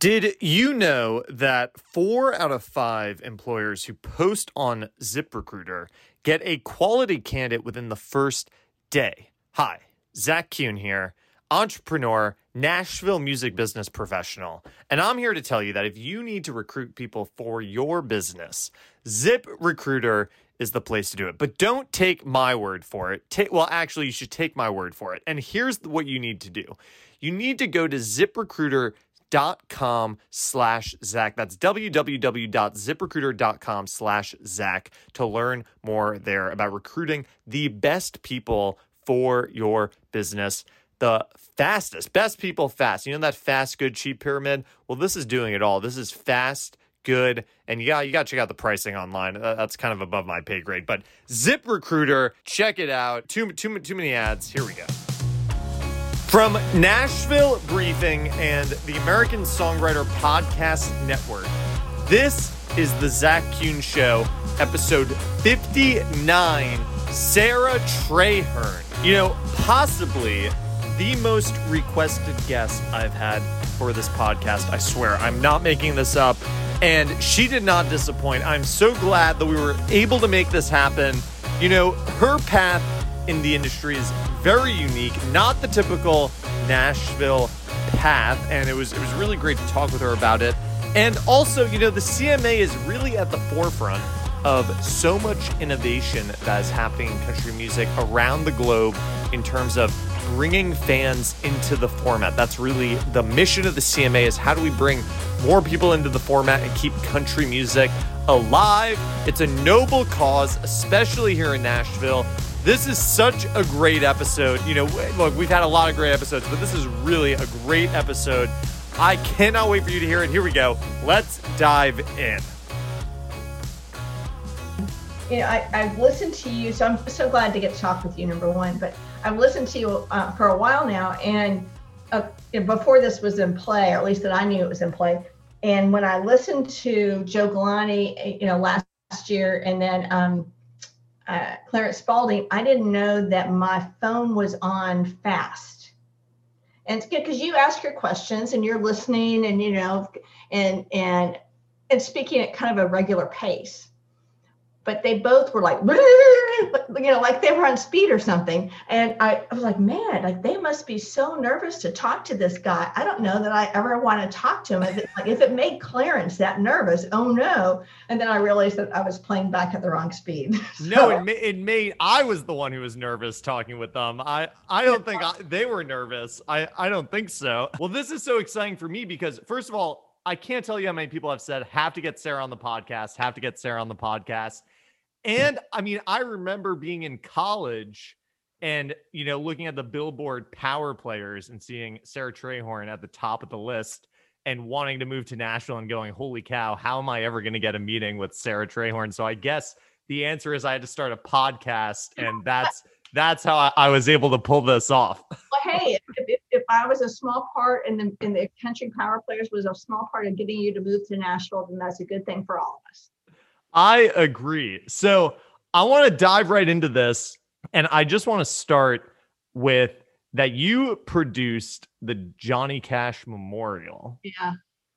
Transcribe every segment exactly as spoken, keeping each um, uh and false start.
Did you know that four out of five employers who post on ZipRecruiter get a quality candidate within the first day? Hi, Zach Kuhn here, entrepreneur, Nashville music business professional. And I'm here to tell you that if you need to recruit people for your business, ZipRecruiter is the place to do it. But don't take my word for it. Take, well, actually, you should take my word for it. And here's what you need to do. You need to go to ZipRecruiter dot com slash Zach. That's www.ziprecruiter.com slash Zach to learn more there about recruiting the best people for your business. The fastest, best people fast. You know that fast, good, cheap pyramid? Well, this is doing it all. This is fast, good, and yeah, you got to check out the pricing online. Uh, that's kind of above my pay grade. But ZipRecruiter, check it out. Too, too, too many ads. Here we go. From Nashville Briefing and the American Songwriter Podcast Network, this is the Zach Kuhn Show, episode fifty-nine, Sarah Traherne. You know, possibly the most requested guest I've had for this podcast. I swear, I'm not making this up. And she did not disappoint. I'm so glad that we were able to make this happen. You know, her path in the industry is very unique, not the typical Nashville path, and it was it was really great to talk with her about it. And also, you know, the C M A is really at the forefront of so much innovation that is happening in country music around the globe in terms of bringing fans into the format. That's really the mission of the C M A, is how do we bring more people into the format and keep country music alive? It's a noble cause, especially here in Nashville. This is such a great episode. You know, look, we've had a lot of great episodes, but this is really a great episode. I cannot wait for you to hear it. Here we go. Let's dive in. You know, I, I've listened to you, so I'm so glad to get to talk with you, number one, but I've listened to you uh, for a while now, and uh, before this was in play, or at least that I knew it was in play, and when I listened to Joe Galante, you know, last year, and then um, uh, Clarence Spalding, I didn't know that my phone was on fast. And it's good because you ask your questions and you're listening, and, you know, and, and, and speaking at kind of a regular pace. But they both were like, you know, like they were on speed or something. And I, I was like, man, like they must be so nervous to talk to this guy. I don't know that I ever want to talk to him. If it, like, if it made Clarence that nervous, oh no. And then I realized that I was playing back at the wrong speed. So, no, it, ma- it made, I was the one who was nervous talking with them. I, I don't think I, they were nervous. I, I don't think so. Well, this is so exciting for me because, first of all, I can't tell you how many people have said, have to get Sarah on the podcast, have to get Sarah on the podcast. And I mean, I remember being in college and, you know, looking at the Billboard Power Players and seeing Sarah Traherne at the top of the list and wanting to move to Nashville and going, holy cow, how am I ever going to get a meeting with Sarah Traherne? So I guess the answer is I had to start a podcast, and that's that's how I, I was able to pull this off. Well, hey, if, if I was a small part in the, in the Country Power Players was a small part of getting you to move to Nashville, then that's a good thing for all of us. I agree. So I want to dive right into this. And I just want to start with that you produced the Johnny Cash Memorial. Yeah.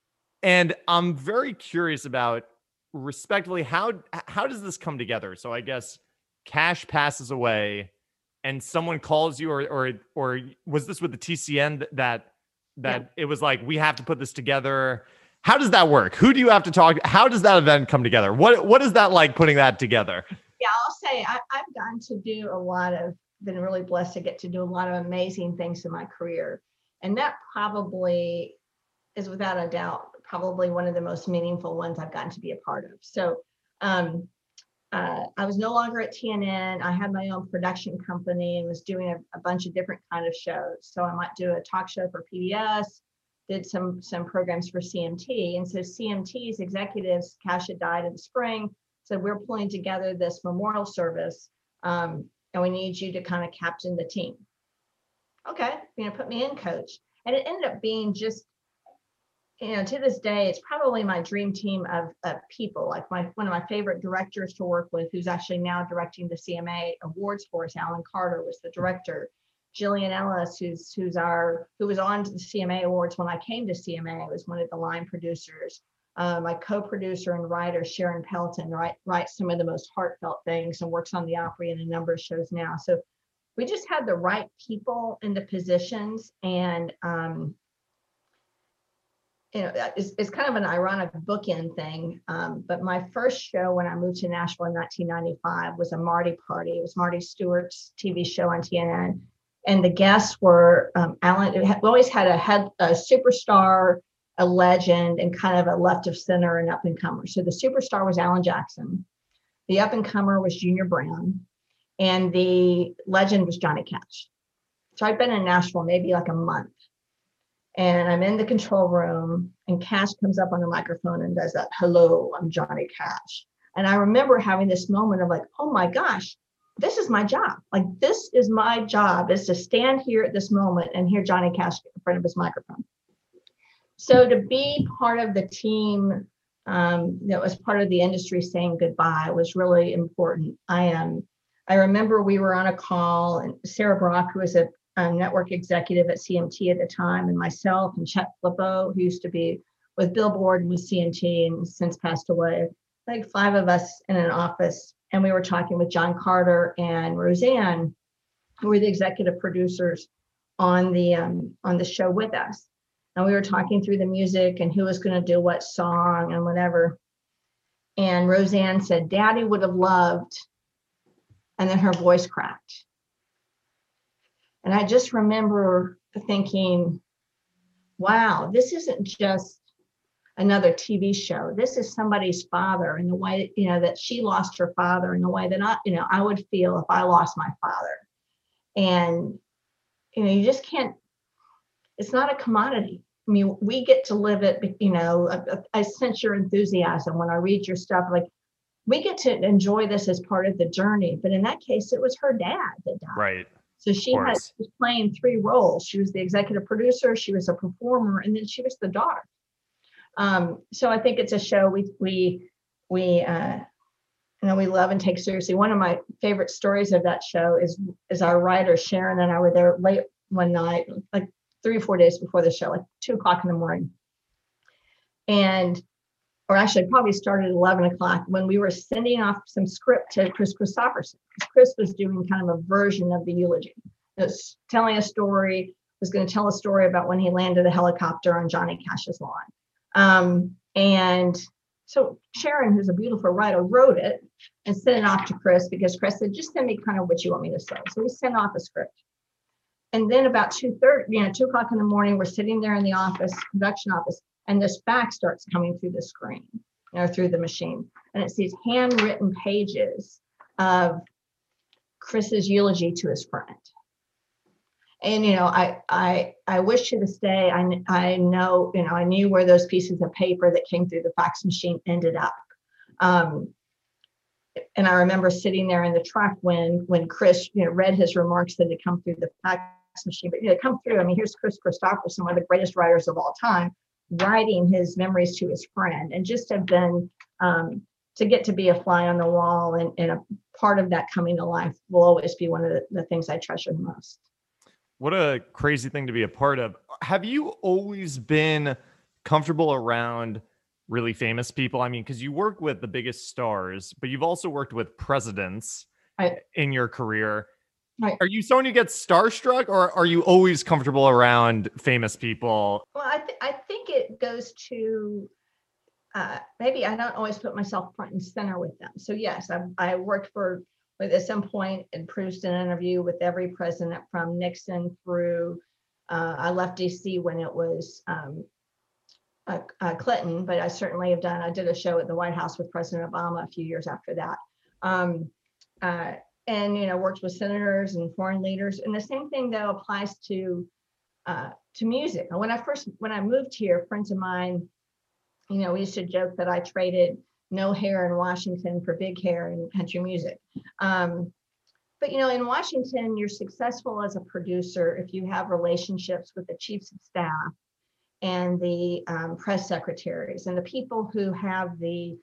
And I'm very curious about, respectively, how, how does this come together? So I guess Cash passes away and someone calls you, or, or, or was this with the T C N that, that yeah. It was like, we have to put this together? How does that work? Who do you have to talk to? How does that event come together? What What is that like, putting that together? Yeah, I'll say I, I've gotten to do a lot of, been really blessed to get to do a lot of amazing things in my career. And that probably is, without a doubt, probably one of the most meaningful ones I've gotten to be a part of. So um, uh, I was no longer at T N N. I had my own production company and was doing a, a bunch of different kind of shows. So I might do a talk show for P B S, did some some programs for C M T. And so C M T's executives, Cash had died in the spring, so we're pulling together this memorial service, um, and we need you to kind of captain the team. Okay, you know, put me in, coach. And it ended up being just, you know, to this day, it's probably my dream team of, of people. Like my one of my favorite directors to work with, who's actually now directing the C M A awards for us, Alan Carter was the director. Jillian Ellis, who's who's our who was on to the C M A Awards when I came to C M A, was one of the line producers. Uh, my co-producer and writer Sharon Pelton write, writes some of the most heartfelt things and works on the Opry and a number of shows now. So we just had the right people in the positions, and um, you know, it's, it's kind of an ironic bookend thing. Um, but my first show when I moved to Nashville in nineteen ninety-five was a Marty Party. It was Marty Stewart's T V show on T N N. And the guests were um, Alan. We always had a head, a superstar, a legend, and kind of a left of center and up and comer. So the superstar was Alan Jackson. The up and comer was Junior Brown. And the legend was Johnny Cash. So I'd been in Nashville maybe like a month. And I'm in the control room, and Cash comes up on the microphone and does that, "Hello, I'm Johnny Cash." And I remember having this moment of like, oh my gosh, this is my job. Like, this is my job, is to stand here at this moment and hear Johnny Cash in front of his microphone. So to be part of the team um, that was part of the industry saying goodbye was really important. I am. Um, I remember we were on a call, and Sarah Brock, who was a Um, network executive at C M T at the time, and myself and Chet Flippo, who used to be with Billboard and with C M T and since passed away, like five of us in an office. And we were talking with John Carter and Roseanne, who were the executive producers on the um, on the show with us. And we were talking through the music and who was going to do what song and whatever. And Roseanne said, "Daddy would have loved," and then her voice cracked. And I just remember thinking, wow, this isn't just another T V show. This is somebody's father, and the way, you know, that she lost her father, and the way that I, you know, I would feel if I lost my father. And, you know, you just can't, it's not a commodity. I mean, we get to live it, you know, I, I sense your enthusiasm when I read your stuff. Like, we get to enjoy this as part of the journey. But in that case, it was her dad that died. Right. So she had, was playing three roles. She was the executive producer, she was a performer, and then she was the daughter. Um, so I think it's a show we we we uh, you know we love and take seriously. One of my favorite stories of that show is is our writer Sharon and I were there late one night, like three or four days before the show, like two o'clock in the morning, and or actually probably started at eleven o'clock when we were sending off some script to Chris Christopherson. Chris was doing kind of a version of the eulogy. It was telling a story, was going to tell a story about when he landed a helicopter on Johnny Cash's lawn. Um, and so Sharon, who's a beautiful writer, wrote it and sent it off to Chris because Chris said, just send me kind of what you want me to say. So we sent off a script. And then about two thirty, you know, two o'clock in the morning, we're sitting there in the office, production office, and this fax starts coming through the screen, you know, through the machine. And it's these handwritten pages of Chris's eulogy to his friend. And, you know, I I I wish to this day, I, I know, you know, I knew where those pieces of paper that came through the fax machine ended up. Um, and I remember sitting there in the truck when when Chris, you know, read his remarks that had come through the fax machine. But, you know, come through, I mean, here's Chris Christopherson, one of the greatest writers of all time, writing his memories to his friend, and just have been um, to get to be a fly on the wall and, and a part of that coming to life will always be one of the, the things I treasure the most. What a crazy thing to be a part of. Have you always been comfortable around really famous people? I mean, because you work with the biggest stars, but you've also worked with presidents right. in your career. Right. Are you someone who gets starstruck, or are you always comfortable around famous people? Well, I, th- I think it goes to uh, maybe I don't always put myself front and center with them. So yes, I, I worked for with at some point and produced an interview with every president from Nixon through. Uh, I left D C when it was um, uh, uh, Clinton, but I certainly have done. I did a show at the White House with President Obama a few years after that. Um, uh, And, you know, worked with senators and foreign leaders. And the same thing, though, applies to uh, to music. When I first, when I moved here, friends of mine, you know, we used to joke that I traded no hair in Washington for big hair in country music. Um, but, you know, in Washington, you're successful as a producer if you have relationships with the chiefs of staff and the um, press secretaries and the people who have the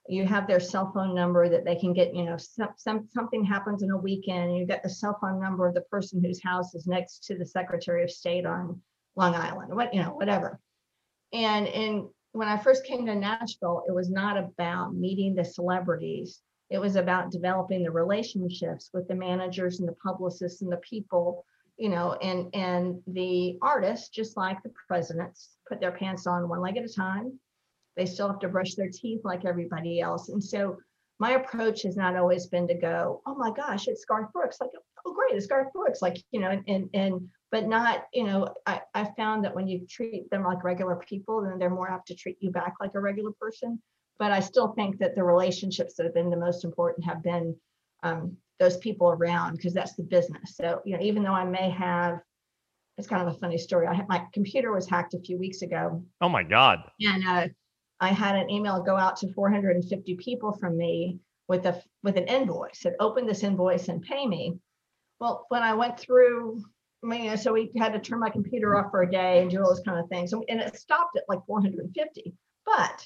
you have their cell phone number that they can get, you know, some, some something happens in a weekend and you get the cell phone number of the person whose house is next to the Secretary of State on Long Island, what, you know, whatever. And and when I first came to Nashville, it was not about meeting the celebrities. It was about developing the relationships with the managers and the publicists and the people, you know, and and the artists, just like the presidents, put their pants on one leg at a time. They still have to brush their teeth like everybody else. And so my approach has not always been to go, oh my gosh, it's Garth Brooks. Like, oh great, it's Garth Brooks. Like, you know, and and, and but not, you know, I, I found that when you treat them like regular people, then they're more apt to treat you back like a regular person. But I still think that the relationships that have been the most important have been um, those people around, because that's the business. So, you know, even though I may have, it's kind of a funny story. I had, my computer was hacked a few weeks ago. Oh my God. And uh, I had an email go out to four hundred fifty people from me with a with an invoice. Said, open this invoice and pay me. Well, when I went through, I mean, you know, so we had to turn my computer off for a day and do all those kind of things. And it stopped at like four hundred fifty. But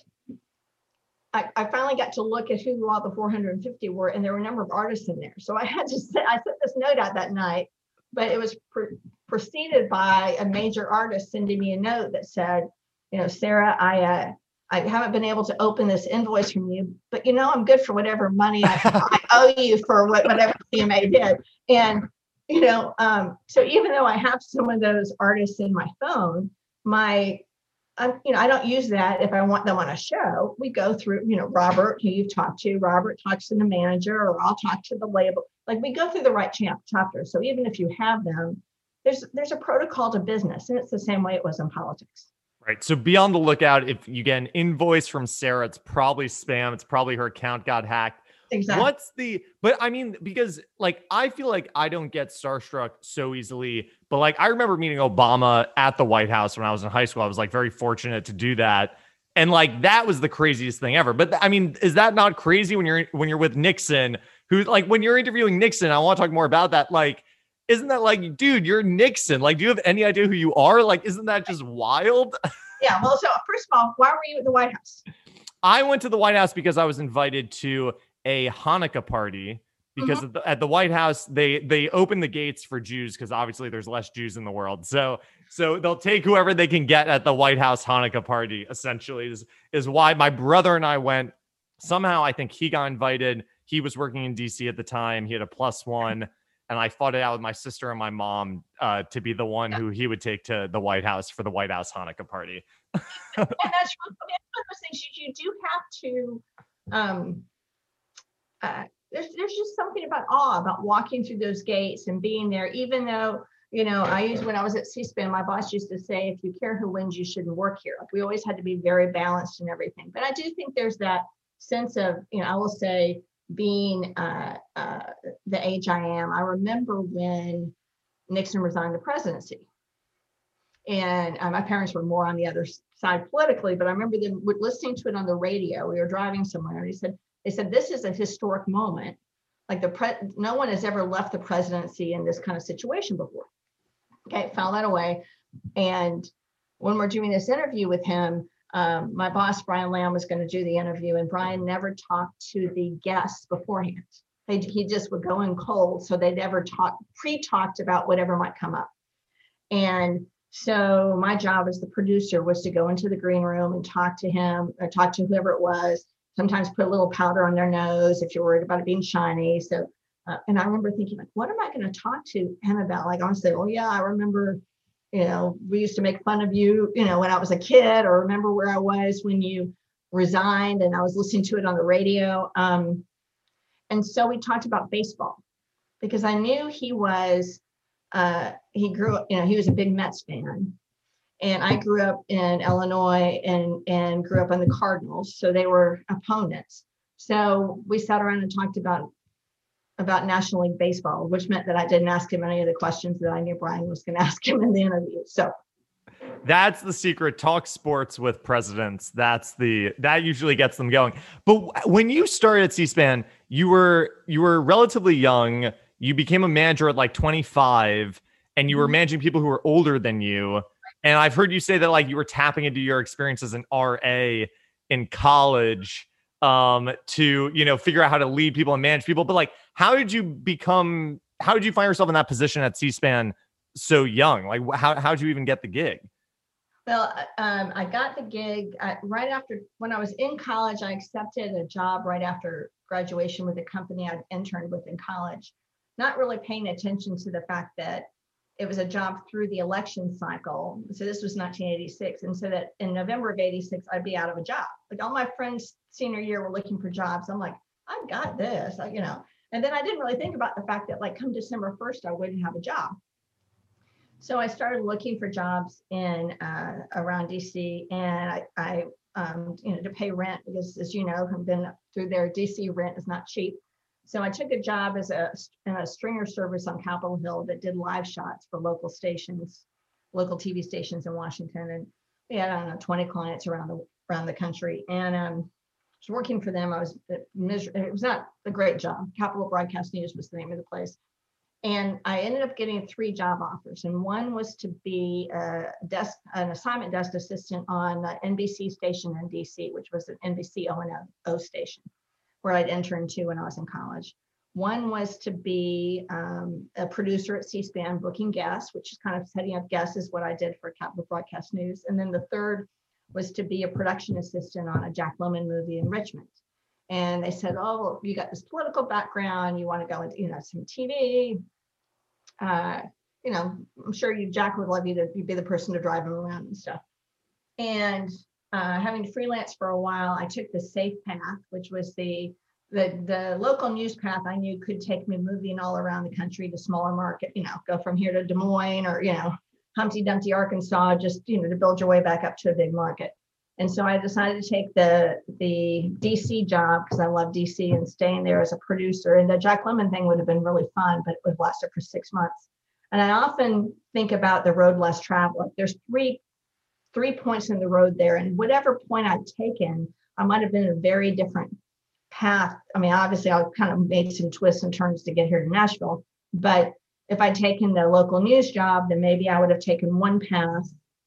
I, I finally got to look at who all the four hundred fifty were, and there were a number of artists in there. So I had to say, I sent this note out that night, but it was pre- preceded by a major artist sending me a note that said, you know, Sarah, I uh, I haven't been able to open this invoice from you, but you know, I'm good for whatever money I, I owe you for what, whatever C M A did. And, you know, um, so even though I have some of those artists in my phone, my, um, you know, I don't use that if I want them on a show. We go through, you know, Robert, who you've talked to, Robert talks to the manager, or I'll talk to the label. Like, we go through the right chapter. So even if you have them, there's there's a protocol to business, and it's the same way it was in politics. Right. So be on the lookout. If you get an invoice from Sarah, it's probably spam. It's probably her account got hacked. Exactly. What's the, but I mean, because like, I feel like I don't get starstruck so easily, but like, I remember meeting Obama at the White House when I was in high school. I was like very fortunate to do that. And like, that was the craziest thing ever. But I mean, is that not crazy when you're, when you're with Nixon, who, like, when you're interviewing Nixon, I want to talk more about that. Like, isn't that like, dude, you're Nixon. Like, do you have any idea who you are? Like, isn't that just wild? Yeah. Well, so first of all, why were you at the White House? I went to the White House because I was invited to a Hanukkah party, because mm-hmm. at, the, at the White House, they they open the gates for Jews, because obviously there's less Jews in the world. So so they'll take whoever they can get at the White House Hanukkah party, essentially, is, is why my brother and I went. Somehow, I think he got invited. He was working in D C at the time. He had a plus one. And I fought it out with my sister and my mom uh, to be the one who he would take to the White House for the White House Hanukkah party. And that's one of those things you, you do have to, um, uh, there's, there's just something about awe about walking through those gates and being there, even though, you know, I used, when I was at C-SPAN, my boss used to say, if you care who wins, you shouldn't work here. Like, we always had to be very balanced and everything. But I do think there's that sense of, you know, I will say, being uh, uh, the age I am, I remember when Nixon resigned the presidency. And uh, my parents were more on the other side politically, but I remember them listening to it on the radio. We were driving somewhere, and they said, they said, this is a historic moment. Like, the pre- no one has ever left the presidency in this kind of situation before. Okay, file that away. And when we're doing this interview with him, Um, my boss, Brian Lamb, was going to do the interview, and Brian never talked to the guests beforehand. They, he just would go in cold. So they never talked, pre-talked about whatever might come up. And so my job as the producer was to go into the green room and talk to him, or talk to whoever it was, sometimes put a little powder on their nose if you're worried about it being shiny. So, uh, and I remember thinking, like, what am I going to talk to him about? Like, I want to say, oh yeah, I remember, you know, we used to make fun of you, you know, when I was a kid, or remember where I was when you resigned, and I was listening to it on the radio. Um, and so we talked about baseball, because I knew he was, uh, he grew up, you know, he was a big Mets fan. And I grew up in Illinois and, and grew up on the Cardinals. So they were opponents. So we sat around and talked about about National League Baseball, which meant that I didn't ask him any of the questions that I knew Brian was going to ask him in the interview. So that's the secret. Talk sports with presidents. That's the, that usually gets them going. But when you started at C-SPAN, you were, you were relatively young. You became a manager at like twenty-five, and you were managing people who were older than you. And I've heard you say that, like, you were tapping into your experience as an R A in college. um, to, you know, figure out how to lead people and manage people. But like, how did you become, how did you find yourself in that position at C-SPAN so young? Like, how, how did you even get the gig? Well, um, I got the gig uh, right after, when I was in college. I accepted a job right after graduation with a company I'd interned with in college, not really paying attention to the fact that it was a job through the election cycle. So this was nineteen eighty-six. And so that in November of eighty-six, I'd be out of a job. Like all my friends senior year were looking for jobs. I'm like, I've got this, you know. And then I didn't really think about the fact that like come December first, I wouldn't have a job. So I started looking for jobs in uh, around D C, and I, I um, you know, to pay rent because, as you know, have been through there. D C rent is not cheap. So I took a job as a in a stringer service on Capitol Hill that did live shots for local stations, local T V stations in Washington, and we had I don't know twenty clients around the around the country. And um, I was working for them. I was it was not a great job. Capitol Broadcast News was the name of the place. And I ended up getting three job offers, and one was to be a desk, an assignment desk assistant on the N B C station in D C, which was an N B C O and O station, where I'd interned to when I was in college. One was to be um, a producer at C-SPAN, booking guests, which is kind of setting up guests, is what I did for Capitol Broadcast News. And then the third was to be a production assistant on a Jack Lemmon movie in Richmond. And they said, oh, you got this political background, you want to go into, you know, some T V. Uh, you know, I'm sure you, Jack would love you to be the person to drive him around and stuff. And uh, having freelance for a while, I took the safe path, which was the, the the local news path I knew could take me moving all around the country to smaller market, you know, go from here to Des Moines or, you know, Humpty Dumpty, Arkansas, just, you know, to build your way back up to a big market. And so I decided to take the the D C job because I love D C and staying there as a producer. And the Jack Lemmon thing would have been really fun, but it would have lasted for six months. And I often think about the road less traveled. There's three three points in the road there. And whatever point I'd taken, I might have been in a very different path. I mean, obviously I kind of made some twists and turns to get here to Nashville. But if I'd taken the local news job, then maybe I would have taken one path,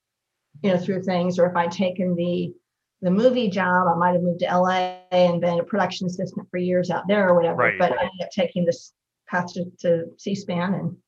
you know, through things. Or if I'd taken the the movie job, I might have moved to L A and been a production assistant for years out there or whatever. Right. But I ended up taking this path to, to C-SPAN. And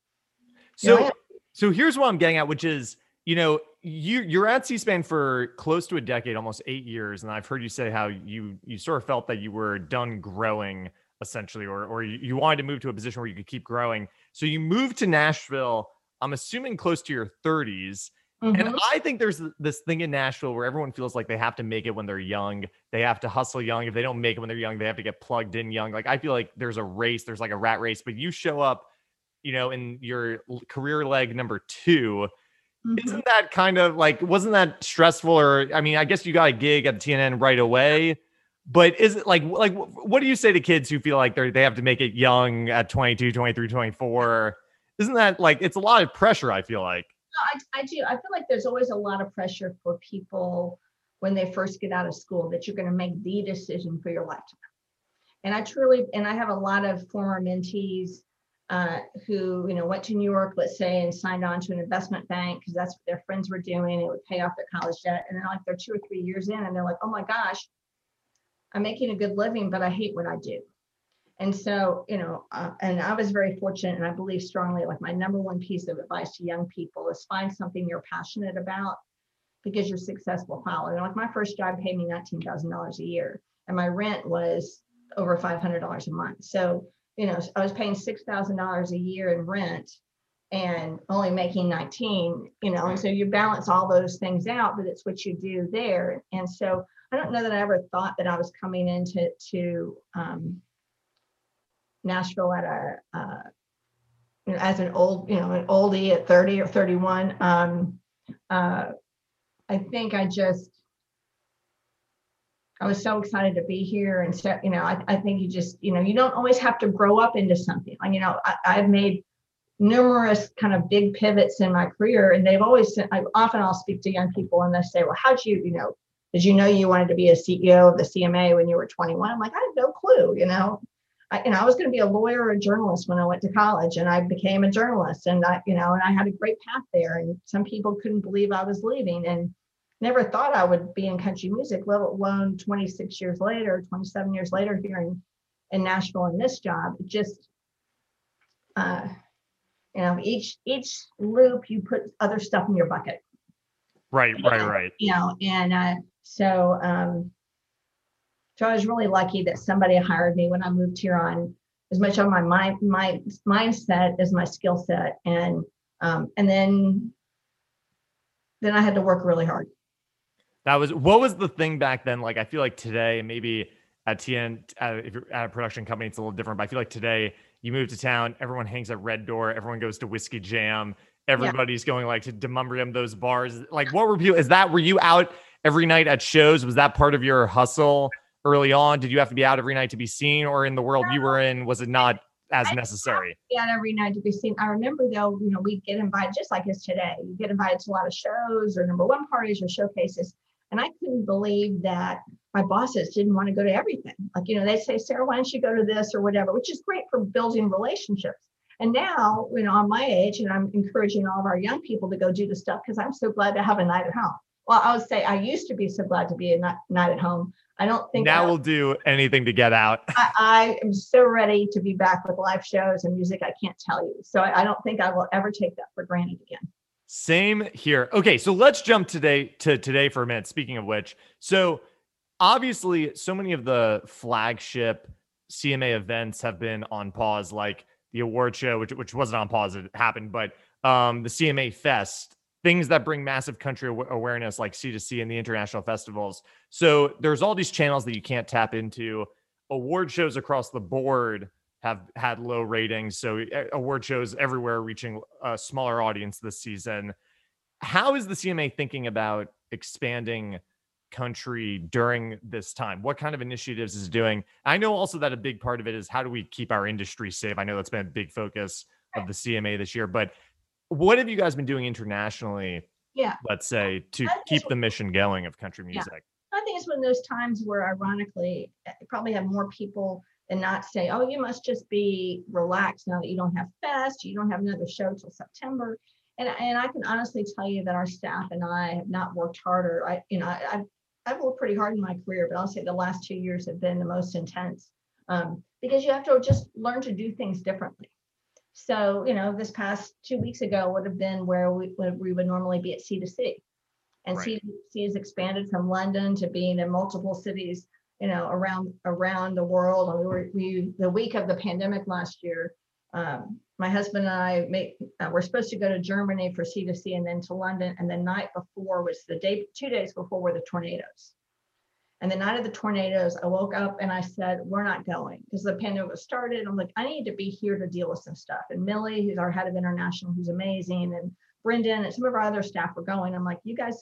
so, so here's what I'm getting at, which is, you know, you you're at C-SPAN for close to a decade, almost eight years, and I've heard you say how you you sort of felt that you were done growing, essentially, or or you, you wanted to move to a position where you could keep growing. So you moved to Nashville, I'm assuming close to your thirties. Mm-hmm. And I think there's this thing in Nashville where everyone feels like they have to make it when they're young. They have to hustle young. If they don't make it when they're young, they have to get plugged in young. Like, I feel like there's a race, there's like a rat race, but you show up, you know, in your career leg number two. Mm-hmm. Isn't that kind of like, wasn't that stressful? Or, I mean, I guess you got a gig at T N N right away, but is it like, like, what do you say to kids who feel like they they have to make it young at twenty-two, twenty-three, twenty-four? Isn't that like, it's a lot of pressure, I feel like. I, I do. I feel like there's always a lot of pressure for people when they first get out of school that you're going to make the decision for your lifetime. And I truly, and I have a lot of former mentees uh, who, you know, went to New York, let's say, and signed on to an investment bank because that's what their friends were doing. It would pay off their college debt. And then like they're two or three years in and they're like, oh my gosh, I'm making a good living, but I hate what I do. And so, you know, uh, and I was very fortunate, and I believe strongly, like my number one piece of advice to young people is find something you're passionate about because your success will follow. And like my first job paid me nineteen thousand dollars a year, and my rent was over five hundred dollars a month. So, you know, I was paying six thousand dollars a year in rent and only making nineteen, you know, and so you balance all those things out, but it's what you do there. And so I don't know that I ever thought that I was coming into, to, um, Nashville at a, uh, you know, as an old, you know, an oldie at thirty or thirty-one. Um, uh, I think I just, I was so excited to be here. And so, you know, I, I think you just, you know, you don't always have to grow up into something. Like, you know, I, I've made numerous kind of big pivots in my career, and they've always, I often I'll speak to young people and they say, well, how'd you, you know, did you know you wanted to be a C E O of the C M A when you were twenty-one? I'm like, I had no clue, you know. I, you know, I was going to be a lawyer or a journalist when I went to college, and I became a journalist, and I, you know, and I had a great path there. And some people couldn't believe I was leaving, and never thought I would be in country music, let alone twenty-six years later, twenty-seven years later here in, in Nashville in this job. It just, uh, you know, each each loop you put other stuff in your bucket. Right, right, right. You know, and uh, so um, so I was really lucky that somebody hired me when I moved here on as much on my mind, my mindset as my skill set, and um, and then then I had to work really hard. That was, what was the thing back then? Like, I feel like today, maybe at T N, uh, if you're at a production company, it's a little different, but I feel like today you move to town, everyone hangs at Red Door, everyone goes to Whiskey Jam, everybody's yeah. going like to Demumberdam, those bars. Like, what were people, is that, were you out every night at shows? Was that part of your hustle early on? Did you have to be out every night to be seen, or in the world you were in, was it not as necessary? Yeah, every night to be seen. I remember though, you know, we'd get invited just like as today. You get invited to a lot of shows or number one parties or showcases. And I couldn't believe that my bosses didn't want to go to everything. Like, you know, they'd say, Sarah, why don't you go to this or whatever, which is great for building relationships. And now, you know, I'm my age and I'm encouraging all of our young people to go do the stuff because I'm so glad to have a night at home. Well, I would say I used to be so glad to be a night at home. I don't think now I, we'll do anything to get out. I, I am so ready to be back with live shows and music. I can't tell you. So I, I don't think I will ever take that for granted again. Same here. Okay, so let's jump today to today for a minute. Speaking of which, so obviously so many of the flagship C M A events have been on pause, like the award show, which which wasn't on pause, it happened, but um, the C M A Fest, things that bring massive country awareness like C two C and the international festivals. So there's all these channels that you can't tap into. Award shows across the board have had low ratings. So award shows everywhere reaching a smaller audience this season. How is the C M A thinking about expanding country during this time? What kind of initiatives is it doing? I know also that a big part of it is how do we keep our industry safe? I know that's been a big focus of the C M A this year, but what have you guys been doing internationally, yeah, let's say, to keep the mission going of country music? Yeah. I think it's one of those times where ironically, probably have more people and not say, oh, you must just be relaxed now that you don't have Fest, you don't have another show till September. And, and I can honestly tell you that our staff and I have not worked harder. I, you know, I, I've, I've worked pretty hard in my career, but I'll say the last two years have been the most intense um, because you have to just learn to do things differently. So, you know, this past two weeks ago would have been where we, where we would normally be at C two C. And right. C two C has expanded from London to being in multiple cities, you know, around around the world. And we were we the week of the pandemic last year, um, my husband and I made uh, we're supposed to go to Germany for C two C and then to London. And the night before was the day, two days before were the tornadoes. And the night of the tornadoes, I woke up and I said, we're not going because the pandemic was started. I'm like, I need to be here to deal with some stuff. And Millie, who's our head of international, who's amazing, and Brendan and some of our other staff were going. I'm like, you guys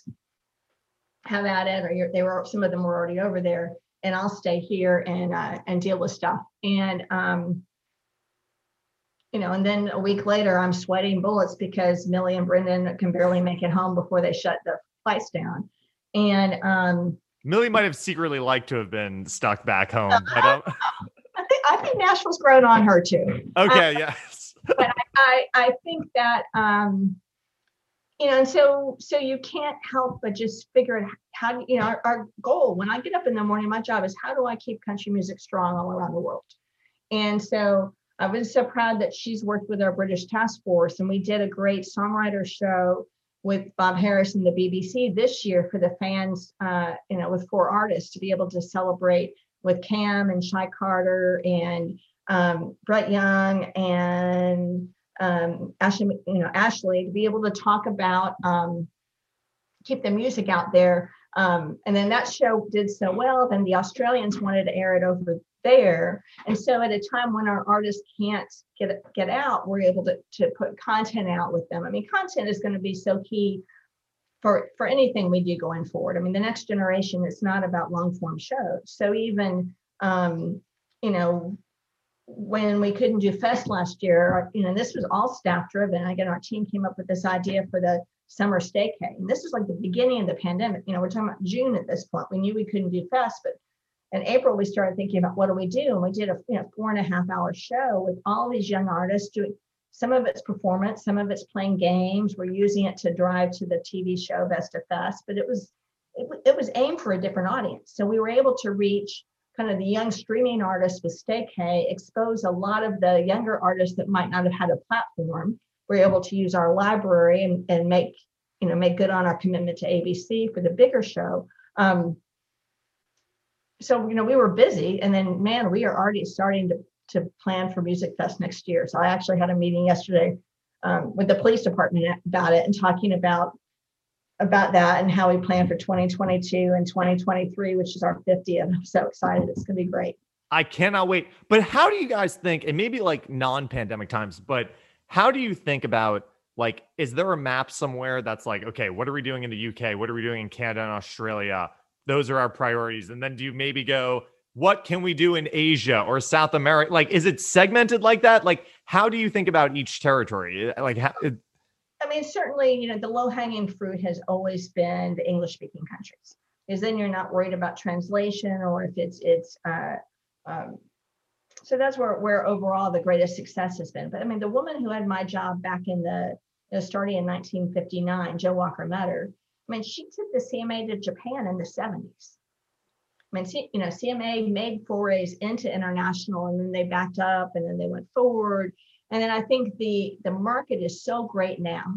have at it, or you're, they were, some of them were already over there, and I'll stay here and uh, and deal with stuff. And um, you know, and then a week later, I'm sweating bullets because Millie and Brendan can barely make it home before they shut the flights down. And um, Millie might have secretly liked to have been stuck back home. But, um... I think I think Nashville's grown on her too. Okay, uh, yes. But I, I I think that um, you know, and so so you can't help but just figure out how do you know our, our goal when I get up in the morning, my job is how do I keep country music strong all around the world? And so I was so proud that she's worked with our British task force, and we did a great songwriter show with Bob Harris and the B B C this year for the fans, uh, you know, with four artists to be able to celebrate with Cam and Shy Carter and um, Brett Young and um, Ashley, you know, Ashley to be able to talk about um, keep the music out there. Um, and then that show did so well, then the Australians wanted to air it over there. And so at a time when our artists can't get get out, we're able to, to put content out with them. I mean, content is going to be so key for, for anything we do going forward. I mean, the next generation, it's not about long form shows. So even, um, you know, when we couldn't do Fest last year, you know, this was all staff driven. Again, our team came up with this idea for the summer staycay. And this was like the beginning of the pandemic. You know, we're talking about June at this point. We knew we couldn't do Fest, but in April, we started thinking about what do we do? And we did a you know, four and a half hour show with all these young artists doing some of it's performance, some of it's playing games. We're using it to drive to the T V show Best of Fest, but it was it, it was aimed for a different audience. So we were able to reach kind of the young streaming artists with Stay K, expose a lot of the younger artists that might not have had a platform. We're able to use our library and, and make, you know, make good on our commitment to A B C for the bigger show. Um, so, you know, we were busy, and then, man, we are already starting to, to plan for Music Fest next year. So I actually had a meeting yesterday um, with the police department about it, and talking about about that and how we plan for twenty twenty-two and twenty twenty-three, which is our fiftieth. I'm so excited. It's going to be great. I cannot wait. But how do you guys think, and maybe like non-pandemic times, but how do you think about, like, is there a map somewhere that's like, okay, what are we doing in the U K? What are we doing in Canada and Australia? Those are our priorities. And then do you maybe go, what can we do in Asia or South America? Like, is it segmented like that? Like, how do you think about each territory? Like, how, it, I mean, certainly, you know, the low-hanging fruit has always been the English-speaking countries, because then you're not worried about translation, or if it's it's. Uh, um, so that's where where overall the greatest success has been. But I mean, the woman who had my job back in the, you know, starting in nineteen fifty-nine, Jo Walker-Metter. I mean, she took the C M A to Japan in the seventies. I mean, C, you know, C M A made forays into international, and then they backed up, and then they went forward. And then I think the, the market is so great now.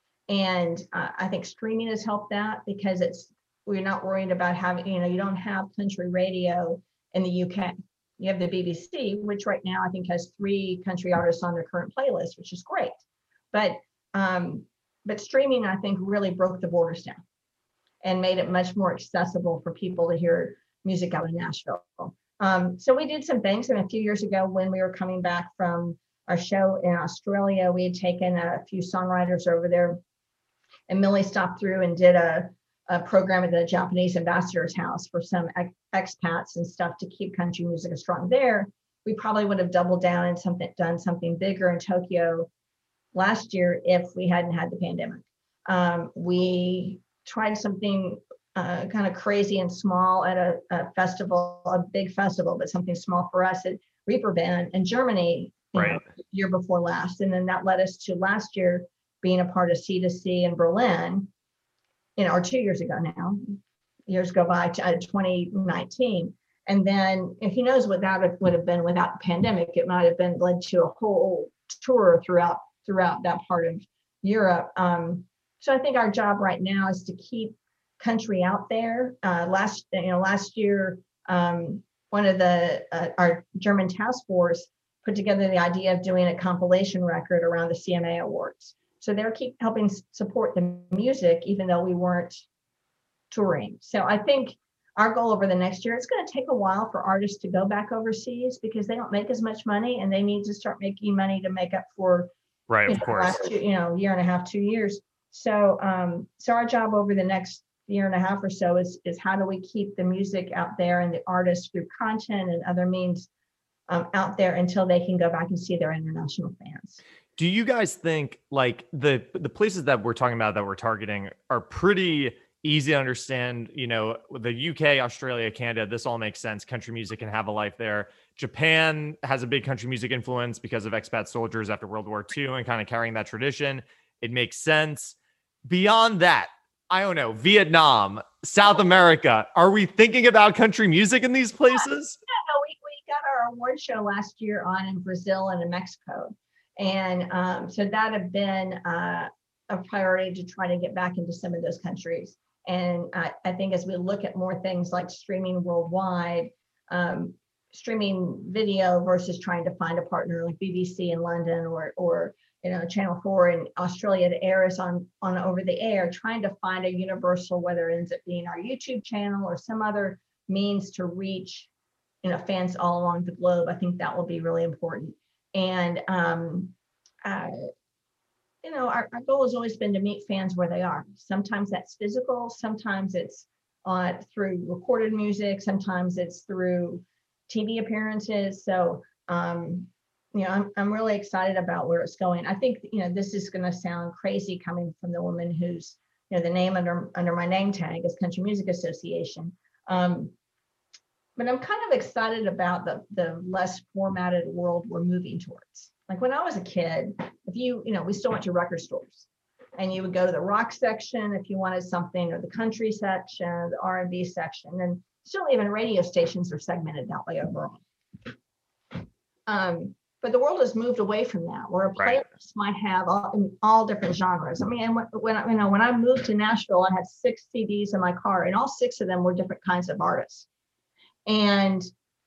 And uh, I think streaming has helped that, because it's, we're not worried about having, you know, you don't have country radio in the U K. You have the B B C, which right now I think has three country artists on their current playlist, which is great. But, um, but streaming, I think, really broke the borders down and made it much more accessible for people to hear music out of Nashville. Um, so we did some things. And a few years ago, when we were coming back from our show in Australia, we had taken a few songwriters over there, and Millie stopped through and did a, a program at the Japanese ambassador's house for some ex- expats and stuff to keep country music strong there. We probably would have doubled down and something done something bigger in Tokyo last year if we hadn't had the pandemic. Um, we tried something uh, kind of crazy and small at a, a festival, a big festival, but something small for us at Reeperbahn in Germany. Right. Know, year before last. And then that led us to last year being a part of C two C in Berlin, you know, or two years ago now. Years go by to uh, twenty nineteen. And then if he knows what that would have been without the pandemic, it might have been led to a whole tour throughout throughout that part of Europe. Um, so I think our job right now is to keep country out there. Uh, last, you know, last year, um, one of the uh, our German task force put together the idea of doing a compilation record around the C M A Awards. So they're keep helping support the music, even though we weren't touring. So I think our goal over the next year, it's going to take a while for artists to go back overseas, because they don't make as much money, and they need to start making money to make up for, right, you of know, course, last two, you know, year and a half, two years. So, um, so our job over the next year and a half or so is is how do we keep the music out there and the artists through content and other means Um, out there until they can go back and see their international fans. Do you guys think, like, the the places that we're talking about that we're targeting are pretty easy to understand? You know, the U K, Australia, Canada, this all makes sense. Country music can have a life there. Japan has a big country music influence because of expat soldiers after World War Two and kind of carrying that tradition. It makes sense. Beyond that, I don't know, Vietnam, South America, are we thinking about country music in these places? Yeah, no, we, we got our award show last year on in Brazil and in Mexico. And um, so that had been uh, a priority to try to get back into some of those countries. And I, I think as we look at more things like streaming worldwide, um, streaming video versus trying to find a partner like B B C in London or, or you know, Channel four in Australia that airs on, on over the air, trying to find a universal, whether it ends up being our YouTube channel or some other means to reach, you know, fans all along the globe. I think that will be really important. And, um, uh, you know, our, our goal has always been to meet fans where they are. Sometimes that's physical, sometimes it's uh, through recorded music, sometimes it's through T V appearances. So, um, you know, I'm, I'm really excited about where it's going. I think, you know, this is going to sound crazy coming from the woman who's, you know, the name under, under my name tag is Country Music Association. Um, but I'm kind of excited about the, the less formatted world we're moving towards. Like when I was a kid, if you, you know, we still went to record stores. and you would go to the rock section if you wanted something, or the country section, the R and B section, and still even radio stations are segmented that way overall. Um, but the world has moved away from that, where a playlist Right. might have all, all different genres. I mean, and when, when I, you know, when I moved to Nashville, I had six C Ds in my car, and all six of them were different kinds of artists. And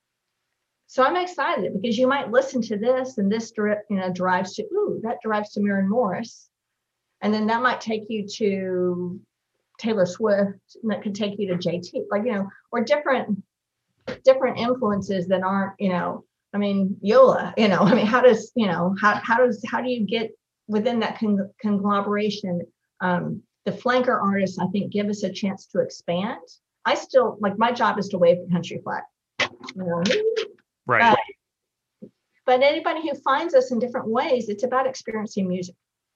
so I'm excited because you might listen to this, and this, you know, drives to, ooh, that drives to Maren Morris. And then that might take you to Taylor Swift, and that could take you to J T, like, you know, or different, different influences that aren't, you know, I mean, Yola, you know, I mean, how does, you know, how, how does, how do you get within that con- conglomeration? Um, the flanker artists, I think, give us a chance to expand. I still, like, my job is to wave the country flag. You know? Right. Uh, but anybody who finds us in different ways, it's about experiencing music.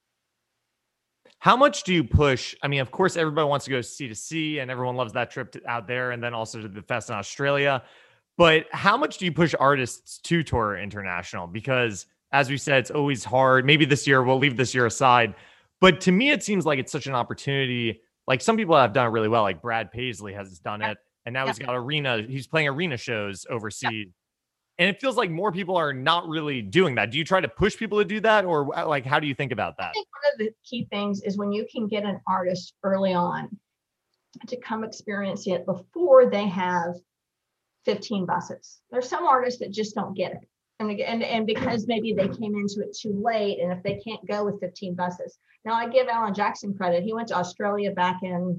How much do you push? I mean, of course, everybody wants to go C to C, and everyone loves that trip to, out there, and then also to the fest in Australia. But how much do you push artists to tour international? Because as we said, it's always hard. Maybe this year, we'll leave this year aside. But to me, it seems like it's such an opportunity. Like, some people have done it really well. Like Brad Paisley has done it. And now he's got arena. He's playing arena shows overseas. And it feels like more people are not really doing that. Do you try to push people to do that? Or like, how do you think about that? I think one of the key things is when you can get an artist early on to come experience it before they have fifteen buses. There's some artists that just don't get it. And, and, and because maybe they came into it too late, and if they can't go with fifteen buses. Now, I give Alan Jackson credit. He went to Australia back in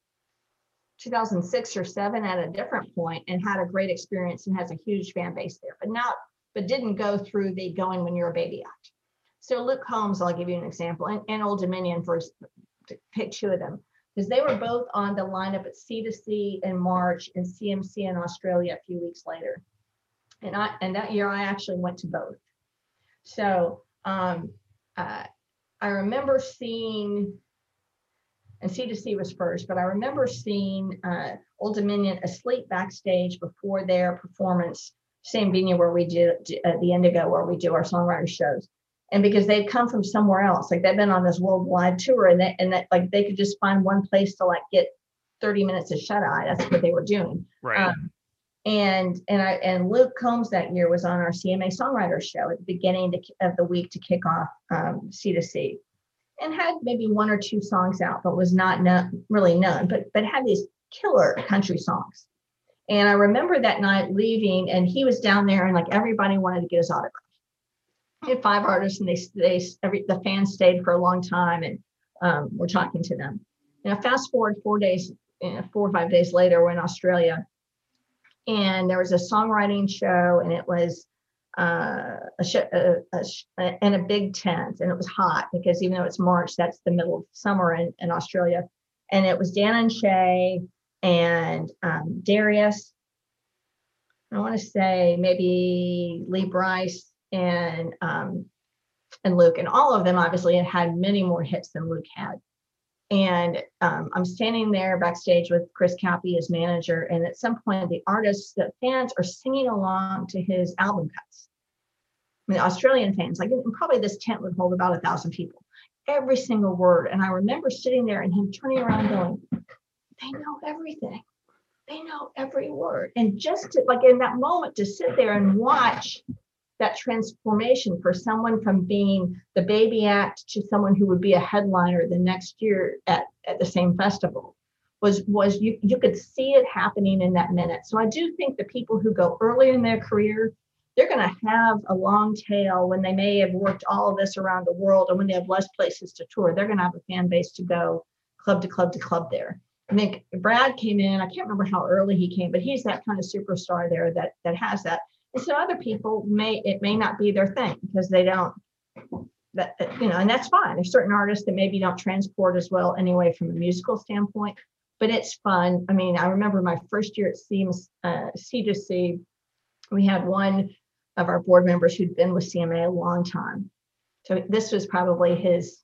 two thousand six or seven at a different point and had a great experience and has a huge fan base there, but not, but didn't go through the Going When You're a Baby act. So Luke Combs, I'll give you an example, and, and Old Dominion, for to pick two of them, because they were both on the lineup at C to C in March and C M C in Australia a few weeks later. And I and that year I actually went to both. So um, uh, I remember seeing, and C to C was first, but I remember seeing uh, Old Dominion asleep backstage before their performance, same venue where we do at the Indigo, where we do our songwriter shows. And because they'd come from somewhere else, like they've been on this worldwide tour, and that and that like they could just find one place to like get thirty minutes of shut eye. That's what they were doing. Right. Um, and and I and Luke Combs that year was on our C M A songwriter show at the beginning to, of the week to kick off um, C to C, and had maybe one or two songs out, but was not known, really known, but but had these killer country songs. And I remember that night leaving, and he was down there, and like everybody wanted to get his autograph. He had five artists, and they they every the fans stayed for a long time, and um, we're talking to them. Now, fast forward four days, you know, four or five days later, we're in Australia, and there was a songwriting show, and it was uh, a, sh- a, a sh- in a big tent, and it was hot because even though it's March, that's the middle of summer in, in Australia, and it was Dan and Shay and um, Darius. I want to say maybe Lee Brice. And um, and Luke, and all of them obviously had had many more hits than Luke had. And um, I'm standing there backstage with Chris Cappy, his manager, and at some point the artists, the fans are singing along to his album cuts. I mean, the Australian fans, like, and probably this tent would hold about a thousand people, every single word. And I remember sitting there and him turning around going, they know everything. They know every word. And just to, like in that moment, to sit there and watch that transformation for someone from being the baby act to someone who would be a headliner the next year at, at the same festival was, was you, you could see it happening in that minute. So I do think the people who go early in their career, they're going to have a long tail when they may have worked all of this around the world, and when they have less places to tour, they're going to have a fan base to go club to club to club there. I think Brad came in, I can't remember how early he came, but he's that kind of superstar there that that has that. And so other people may, it may not be their thing because they don't, that, you know, and that's fine. There's certain artists that maybe don't transport as well anyway from a musical standpoint, but it's fun. I mean, I remember my first year at C to C, we had one of our board members who'd been with C M A a long time. So this was probably his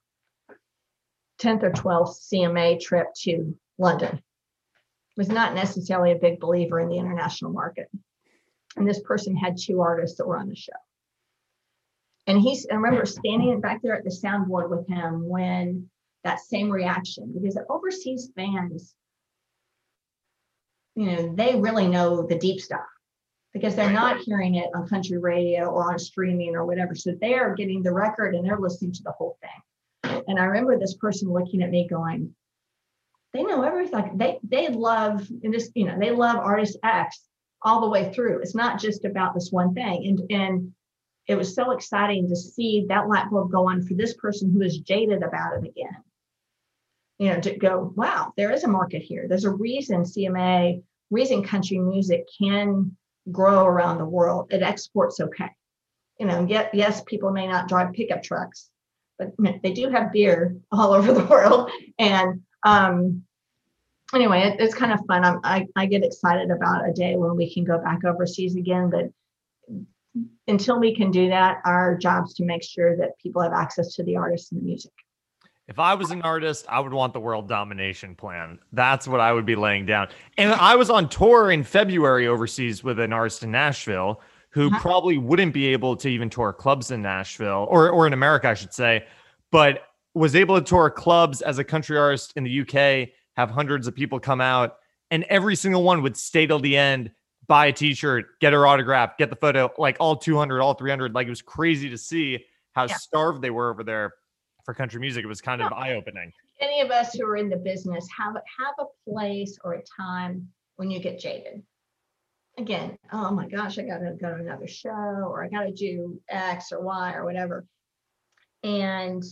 tenth or twelfth C M A trip to London. Was not necessarily a big believer in the international market. And this person had two artists that were on the show. And he's, I remember standing back there at the soundboard with him when that same reaction, because the overseas fans, you know, they really know the deep stuff because they're not hearing it on country radio or on streaming or whatever. So they are getting the record and they're listening to the whole thing. And I remember this person looking at me going, they know everything. They they love, and this, you know, they love artist X all the way through. It's not just about this one thing. And and it was so exciting to see that light bulb go on for this person who is jaded about it again. You know, to go, wow, there is a market here. There's a reason C M A, reason country music can grow around the world. It exports okay. You know, yet, yes, people may not drive pickup trucks, but they do have beer all over the world. And um, anyway, it, it's kind of fun. I'm, I, I get excited about a day when we can go back overseas again. But until we can do that, our job's to make sure that people have access to the artists and the music. If I was an artist, I would want the world domination plan. That's what I would be laying down. And I was on tour in February overseas with an artist in Nashville who uh-huh. probably wouldn't be able to even tour clubs in Nashville or, or in America, I should say, but was able to tour clubs as a country artist in the U K, have hundreds of people come out, and every single one would stay till the end, buy a t-shirt, get her autograph, get the photo, like all two hundred, all three hundred. Like it was crazy to see how yeah. starved they were over there for country music. It was kind of eye-opening. Any of us who are in the business have have a place or a time when you get jaded. Again, oh my gosh, I gotta go to another show, or I gotta do X or Y or whatever. And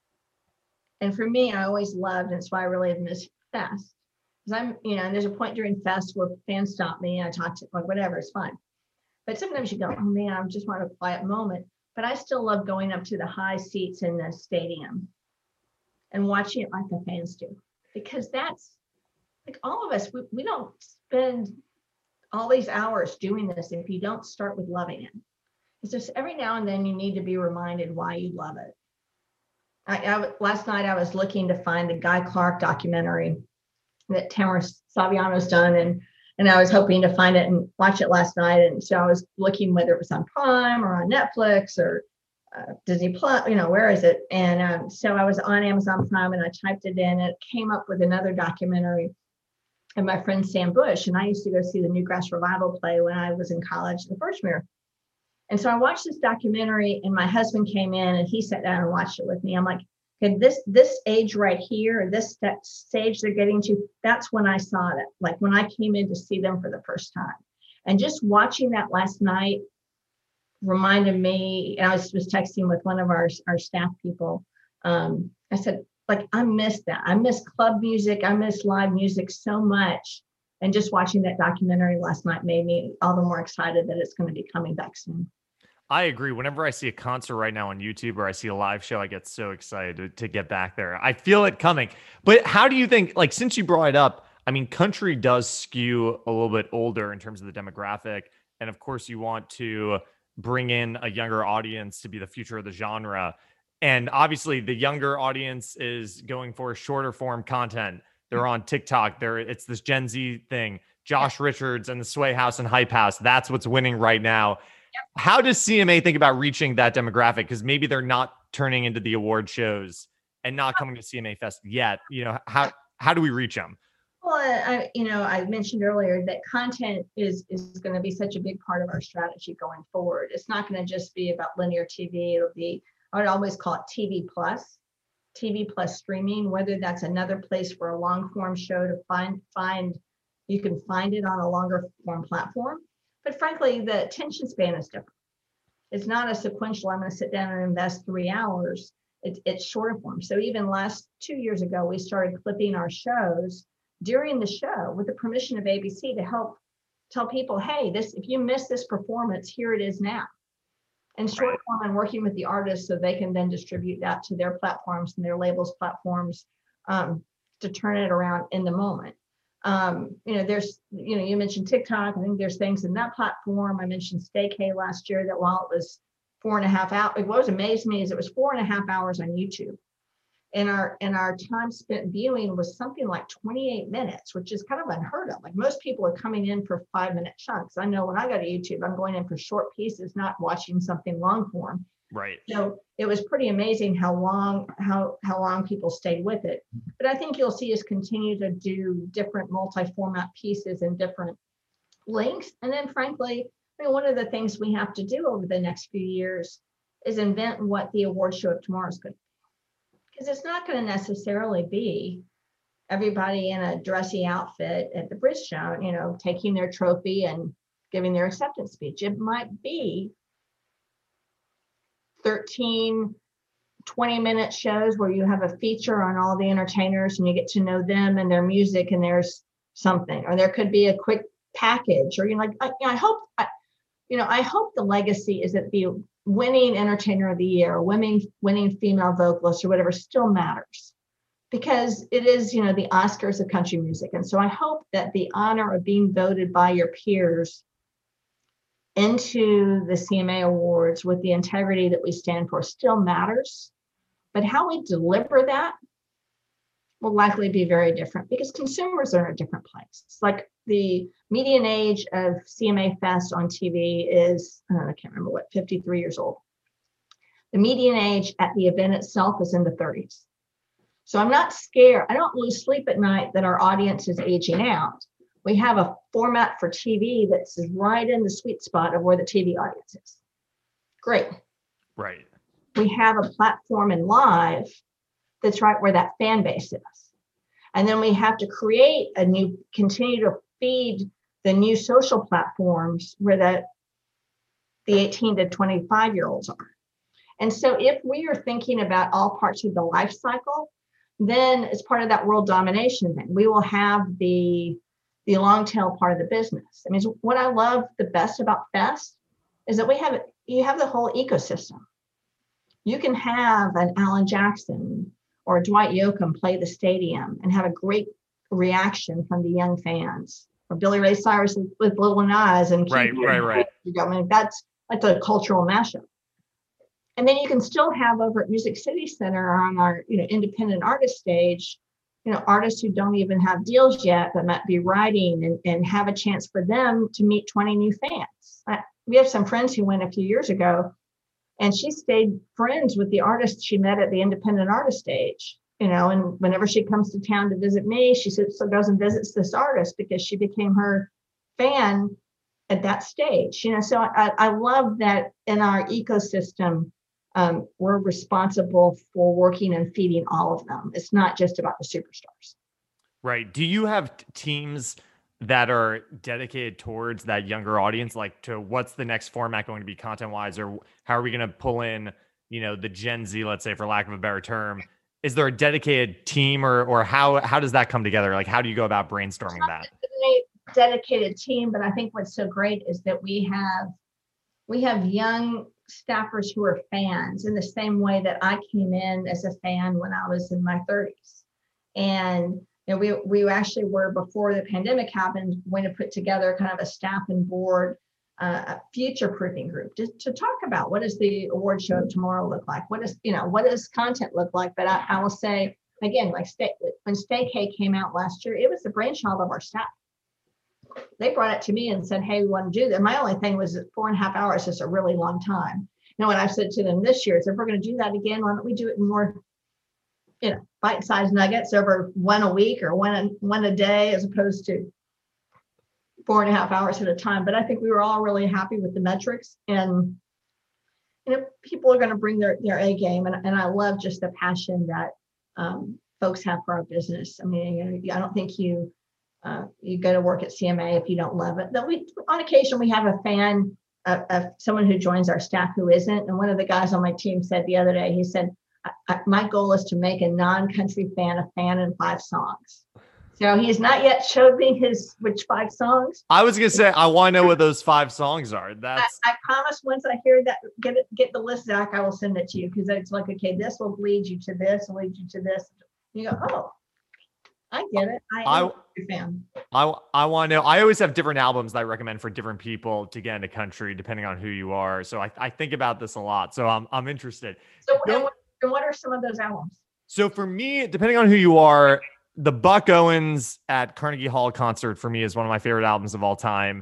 and for me, I always loved, and it's why I really have missed Fest. Because I'm, you know, and there's a point during Fest where fans stop me and I talk to, like, whatever, it's fine. But sometimes you go, oh man, I just want a quiet moment. But I still love going up to the high seats in the stadium and watching it like the fans do. Because that's, like, all of us, we, we don't spend all these hours doing this if you don't start with loving it. It's just every now and then you need to be reminded why you love it. I, I last night I was looking to find the Guy Clark documentary that Tamara Saviano's done, and and I was hoping to find it and watch it last night. And so I was looking whether it was on Prime or on Netflix or uh, Disney Plus, you know, where is it? And um, so I was on Amazon Prime and I typed it in, and it came up with another documentary of my friend Sam Bush. And I used to go see the Newgrass Revival play when I was in college, the Birchmere. And so I watched this documentary, and my husband came in and he sat down and watched it with me. I'm like, okay, this this age right here, or this that stage they're getting to, that's when I saw it. Like when I came in to see them for the first time. And just watching that last night reminded me, and I was, was texting with one of our, our staff people. Um, I said, like, I miss that. I miss club music. I miss live music so much. And just watching that documentary last night made me all the more excited that it's going to be coming back soon. I agree. Whenever I see a concert right now on YouTube or I see a live show, I get so excited to, to get back there. I feel it coming. But how do you think, like, since you brought it up, I mean, country does skew a little bit older in terms of the demographic. And of course, you want to bring in a younger audience to be the future of the genre. And obviously, the younger audience is going for shorter form content. They're on TikTok. They're, it's this Gen Z thing. Josh Richards and the Sway House and Hype House. That's what's winning right now. How does C M A think about reaching that demographic? Because maybe they're not turning into the award shows and not coming to C M A Fest yet. You know, how how do we reach them? Well, I, you know, I mentioned earlier that content is is going to be such a big part of our strategy going forward. It's not going to just be about linear T V. It'll be, I would always call it T V plus, T V plus streaming. Whether that's another place for a long form show to find find, you can find it on a longer form platform. But frankly, the attention span is different. It's not a sequential, I'm going to sit down and invest three hours. It, it's shorter form. So even last two years ago, we started clipping our shows during the show with the permission of A B C to help tell people, hey, this, if you miss this performance, here it is now. And short form, I'm working with the artists so they can then distribute that to their platforms and their labels platforms um, to turn it around in the moment. Um, you know, there's, you know, you mentioned TikTok. I think there's things in that platform. I mentioned Staycay last year that while it was four and a half hours, what was amazed me is it was four and a half hours on YouTube. And our and our time spent viewing was something like twenty-eight minutes, which is kind of unheard of. Like most people are coming in for five minute chunks. I know when I go to YouTube, I'm going in for short pieces, not watching something long form. Right. So it was pretty amazing how long how how long people stayed with it. But I think you'll see us continue to do different multi-format pieces and different links. And then frankly, I mean, one of the things we have to do over the next few years is invent what the award show of tomorrow is going to be. Because it's not going to necessarily be everybody in a dressy outfit at the Bridgestone, you know, taking their trophy and giving their acceptance speech. It might be thirteen, twenty minute shows where you have a feature on all the entertainers and you get to know them and their music, and there's something, or there could be a quick package, or, you know, like, I, I hope, I, you know, I hope the legacy is that the winning entertainer of the year, or winning, winning female vocalist or whatever still matters, because it is, you know, the Oscars of country music. And so I hope that the honor of being voted by your peers into the C M A Awards with the integrity that we stand for still matters. But how we deliver that will likely be very different, because consumers are in a different place. It's like the median age of C M A Fest on T V is, I, don't know, I can't remember what, fifty-three years old. The median age at the event itself is in the thirties. So I'm not scared. I don't lose sleep at night that our audience is aging out. We have a format for T V that's right in the sweet spot of where the T V audience is. Great. Right. We have a platform in live that's right where that fan base is. And then we have to create a new, continue to feed the new social platforms where the, the eighteen to twenty-five year olds are. And so if we are thinking about all parts of the life cycle, then as part of that world domination thing, we will have the, the long tail part of the business. I mean, what I love the best about Fest is that we have, you have the whole ecosystem. You can have an Alan Jackson or Dwight Yoakam play the stadium and have a great reaction from the young fans, or Billy Ray Cyrus with, with Little Nas and right, right, right. I mean, that's that's a cultural mashup. And then you can still have over at Music City Center on our, you know, independent artist stage, you know, artists who don't even have deals yet but might be writing, and, and have a chance for them to meet twenty new fans. I, we have some friends who went a few years ago, and she stayed friends with the artists she met at the independent artist stage, you know, and whenever she comes to town to visit me, she still goes and visits this artist because she became her fan at that stage, you know. So I, I love that in our ecosystem, um, we're responsible for working and feeding all of them. It's not just about the superstars. Right. Do you have t- teams that are dedicated towards that younger audience, like to what's the next format going to be content wise, or how are we going to pull in, you know, the Gen Z, let's say, for lack of a better term? Is there a dedicated team, or or how how does that come together? Like, how do you go about brainstorming that? A dedicated team, but I think what's so great is that we have we have young staffers who are fans in the same way that I came in as a fan when I was in my thirties. And you know, we we actually were, before the pandemic happened, going to put together kind of a staff and board uh, a future proofing group to, to talk about what does the award show of tomorrow look like? What is, you know, what does content look like? But I, I will say again, like Stay, when Staycay came out last year, it was the brainchild of our staff. They brought it to me and said, hey, we want to do that. My only thing was that four and a half hours is a really long time. Now, what I've said to them this year is, if we're going to do that again, why don't we do it in more, you know, bite-sized nuggets over one a week or one a, one a day, as opposed to four and a half hours at a time. But I think we were all really happy with the metrics, and you know, people are going to bring their their A game, and, and I love just the passion that um, folks have for our business. I mean, you know, I don't think you uh, you go to work at C M A if you don't love it. Though we, on occasion, we have a fan of, of someone who joins our staff who isn't. And one of the guys on my team said the other day, he said, I, I, my goal is to make a non-country fan a fan in five songs. So he has not yet showed me his which five songs. I was gonna say, I want to know what those five songs are. That's I, I promise once I hear that, get it, get the list, Zach, I will send it to you, because it's like, okay, this will lead you to this, will lead you to this. You go, oh, I get it. I am I, a fan. I I want to know. I always have different albums that I recommend for different people to get into country, depending on who you are. So I, I think about this a lot. So I'm I'm interested. So and what, and what are some of those albums? So for me, depending on who you are, the Buck Owens at Carnegie Hall concert for me is one of my favorite albums of all time.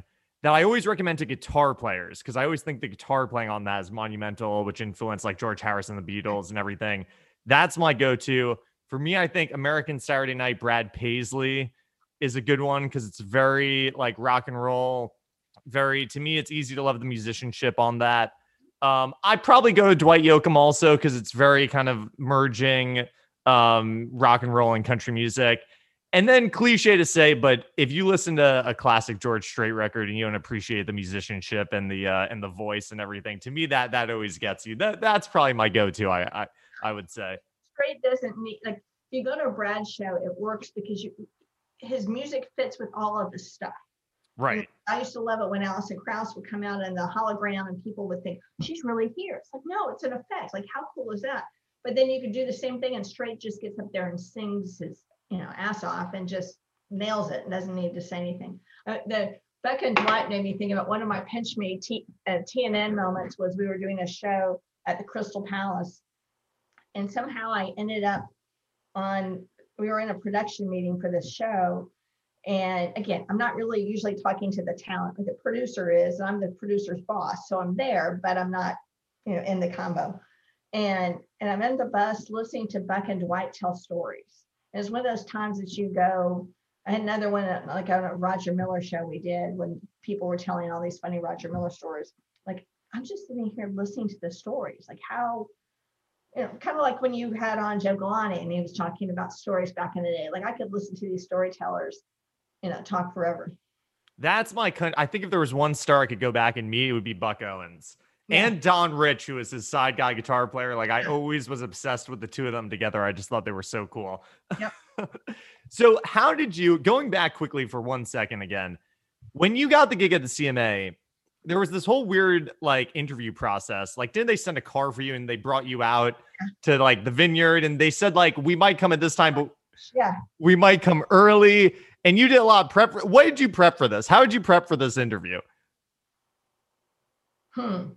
that I always recommend to guitar players, because I always think the guitar playing on that is monumental, which influenced like George Harrison, the Beatles, and everything. That's my go-to. For me, I think American Saturday Night, Brad Paisley is a good one because it's very like rock and roll. Very, to me, it's easy to love the musicianship on that. Um, I'd probably go to Dwight Yoakam also because it's very kind of merging um, rock and roll and country music. And then cliche to say, but if you listen to a classic George Strait record and you don't appreciate the musicianship and the uh, and the voice and everything, to me that that always gets you. That that's probably my go-to. I I, I would say. Strait doesn't need, like, if you go to a Brad show, it works because you his music fits with all of the stuff. Right. And I used to love it when Alison Krauss would come out in the hologram and people would think she's really here. It's like, no, it's an effect. Like, how cool is that? But then you could do the same thing and Strait just gets up there and sings his, you know, ass off and just nails it and doesn't need to say anything. Uh, the Becca and Dwight made me think about one of my pinch me T, uh, T N N moments was we were doing a show at the Crystal Palace, and somehow I ended up on, we were in a production meeting for this show. And again, I'm not really usually talking to the talent, like the producer is, and I'm the producer's boss. So I'm there, but I'm not, you know, in the combo. And and I'm in the bus listening to Buck and Dwight tell stories. And it's one of those times that you go, I had another one, like on a Roger Miller show we did when people were telling all these funny Roger Miller stories. Like, I'm just sitting here listening to the stories, like how, you know, kind of like when you had on Joe Galante and he was talking about stories back in the day. Like, I could listen to these storytellers, you know, talk forever. That's my con- I think if there was one star I could go back and meet, it would be Buck Owens. Yeah. And Don Rich, who was his side guy guitar player. Like, I always was obsessed with the two of them together. I just thought they were so cool. Yep. So how did you, going back quickly for one second again, when you got the gig at the C M A, there was this whole weird like interview process. Like, did they send a car for you and they brought you out to like the vineyard and they said like, we might come at this time, but yeah, we might come early. And you did a lot of prep. What did you prep for this? How did you prep for this interview? Hmm.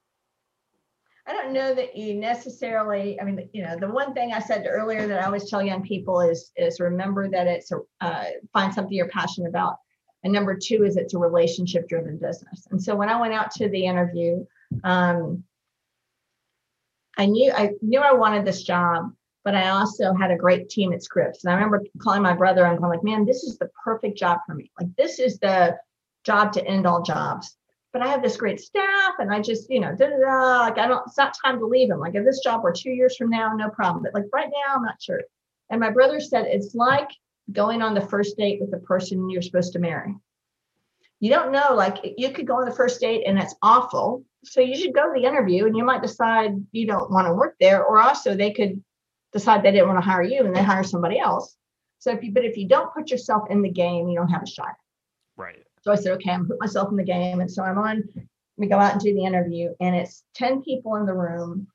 I don't know that you necessarily, I mean, you know, the one thing I said earlier that I always tell young people is, is remember that it's, a, uh, find something you're passionate about. And number two is it's a relationship driven business. And so when I went out to the interview, um, I knew, I knew I wanted this job, but I also had a great team at Scripps. And I remember calling my brother and going like, man, this is the perfect job for me. Like, this is the job to end all jobs. But I have this great staff and I just, you know, da, da, da, like, I don't, it's not time to leave them. Like, if this job were two years from now, no problem. But like right now, I'm not sure. And my brother said, it's like going on the first date with the person you're supposed to marry. You don't know, like, you could go on the first date and it's awful. So you should go to the interview and you might decide you don't want to work there. Or also they could decide they didn't want to hire you and they hire somebody else. So if you, but if you don't put yourself in the game, you don't have a shot. Right. So I said, okay, I'm put myself in the game. And so I'm on, we go out and do the interview and it's ten people in the room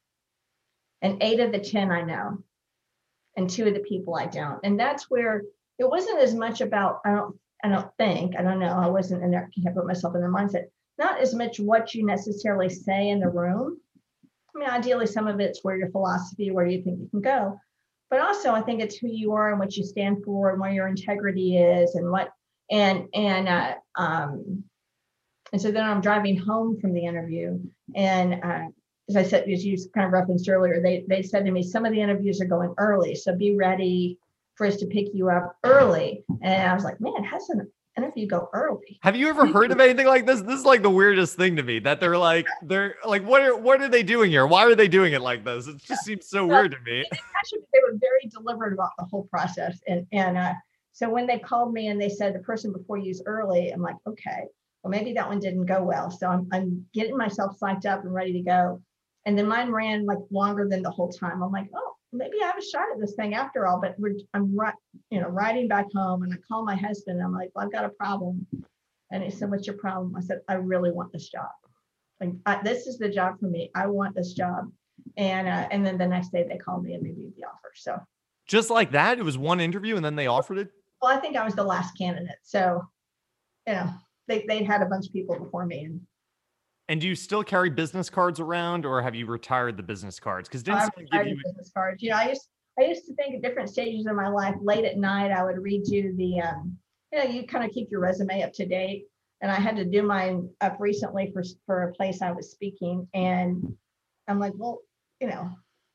and eight of the ten I know and two of the people I don't. And that's where it wasn't as much about, I don't, I don't think, I don't know. I wasn't in there, I can't put myself in their mindset. Not as much what you necessarily say in the room. I mean, ideally some of it's where your philosophy, where you think you can go, but also I think it's who you are and what you stand for and where your integrity is and what, And and uh, um, and so then I'm driving home from the interview, and uh, as I said, as you kind of referenced earlier, they they said to me, some of the interviews are going early, so be ready for us to pick you up early. And I was like, man, how does an interview go early? Have you ever heard of anything like this? This is like the weirdest thing to me. That they're like they're like, what are what are they doing here? Why are they doing it like this? It just seems so, so weird to me. Actually, they were very deliberate about the whole process, and and. Uh, So when they called me and they said the person before you is early, I'm like, okay, well, maybe that one didn't go well. So I'm, I'm getting myself psyched up and ready to go. And then mine ran like longer than the whole time. I'm like, oh, maybe I have a shot at this thing after all. But we're, I'm you know, riding back home and I call my husband. And I'm like, well, I've got a problem. And he said, what's your problem? I said, I really want this job. Like, I, this is the job for me. I want this job. And uh, and then the next day they called me and made me the offer. So just like that, it was one interview and then they offered it. Well, I think I was the last candidate. So, you know, they, they'd had a bunch of people before me. And, and do you still carry business cards around or have you retired the business cards? Because didn't someone give you business cards? You know, I used, I used to think at different stages of my life, late at night, I would read you the, um, you know, you kind of keep your resume up to date. and I had to do mine up recently for for a place I was speaking, and I'm like, well, you know,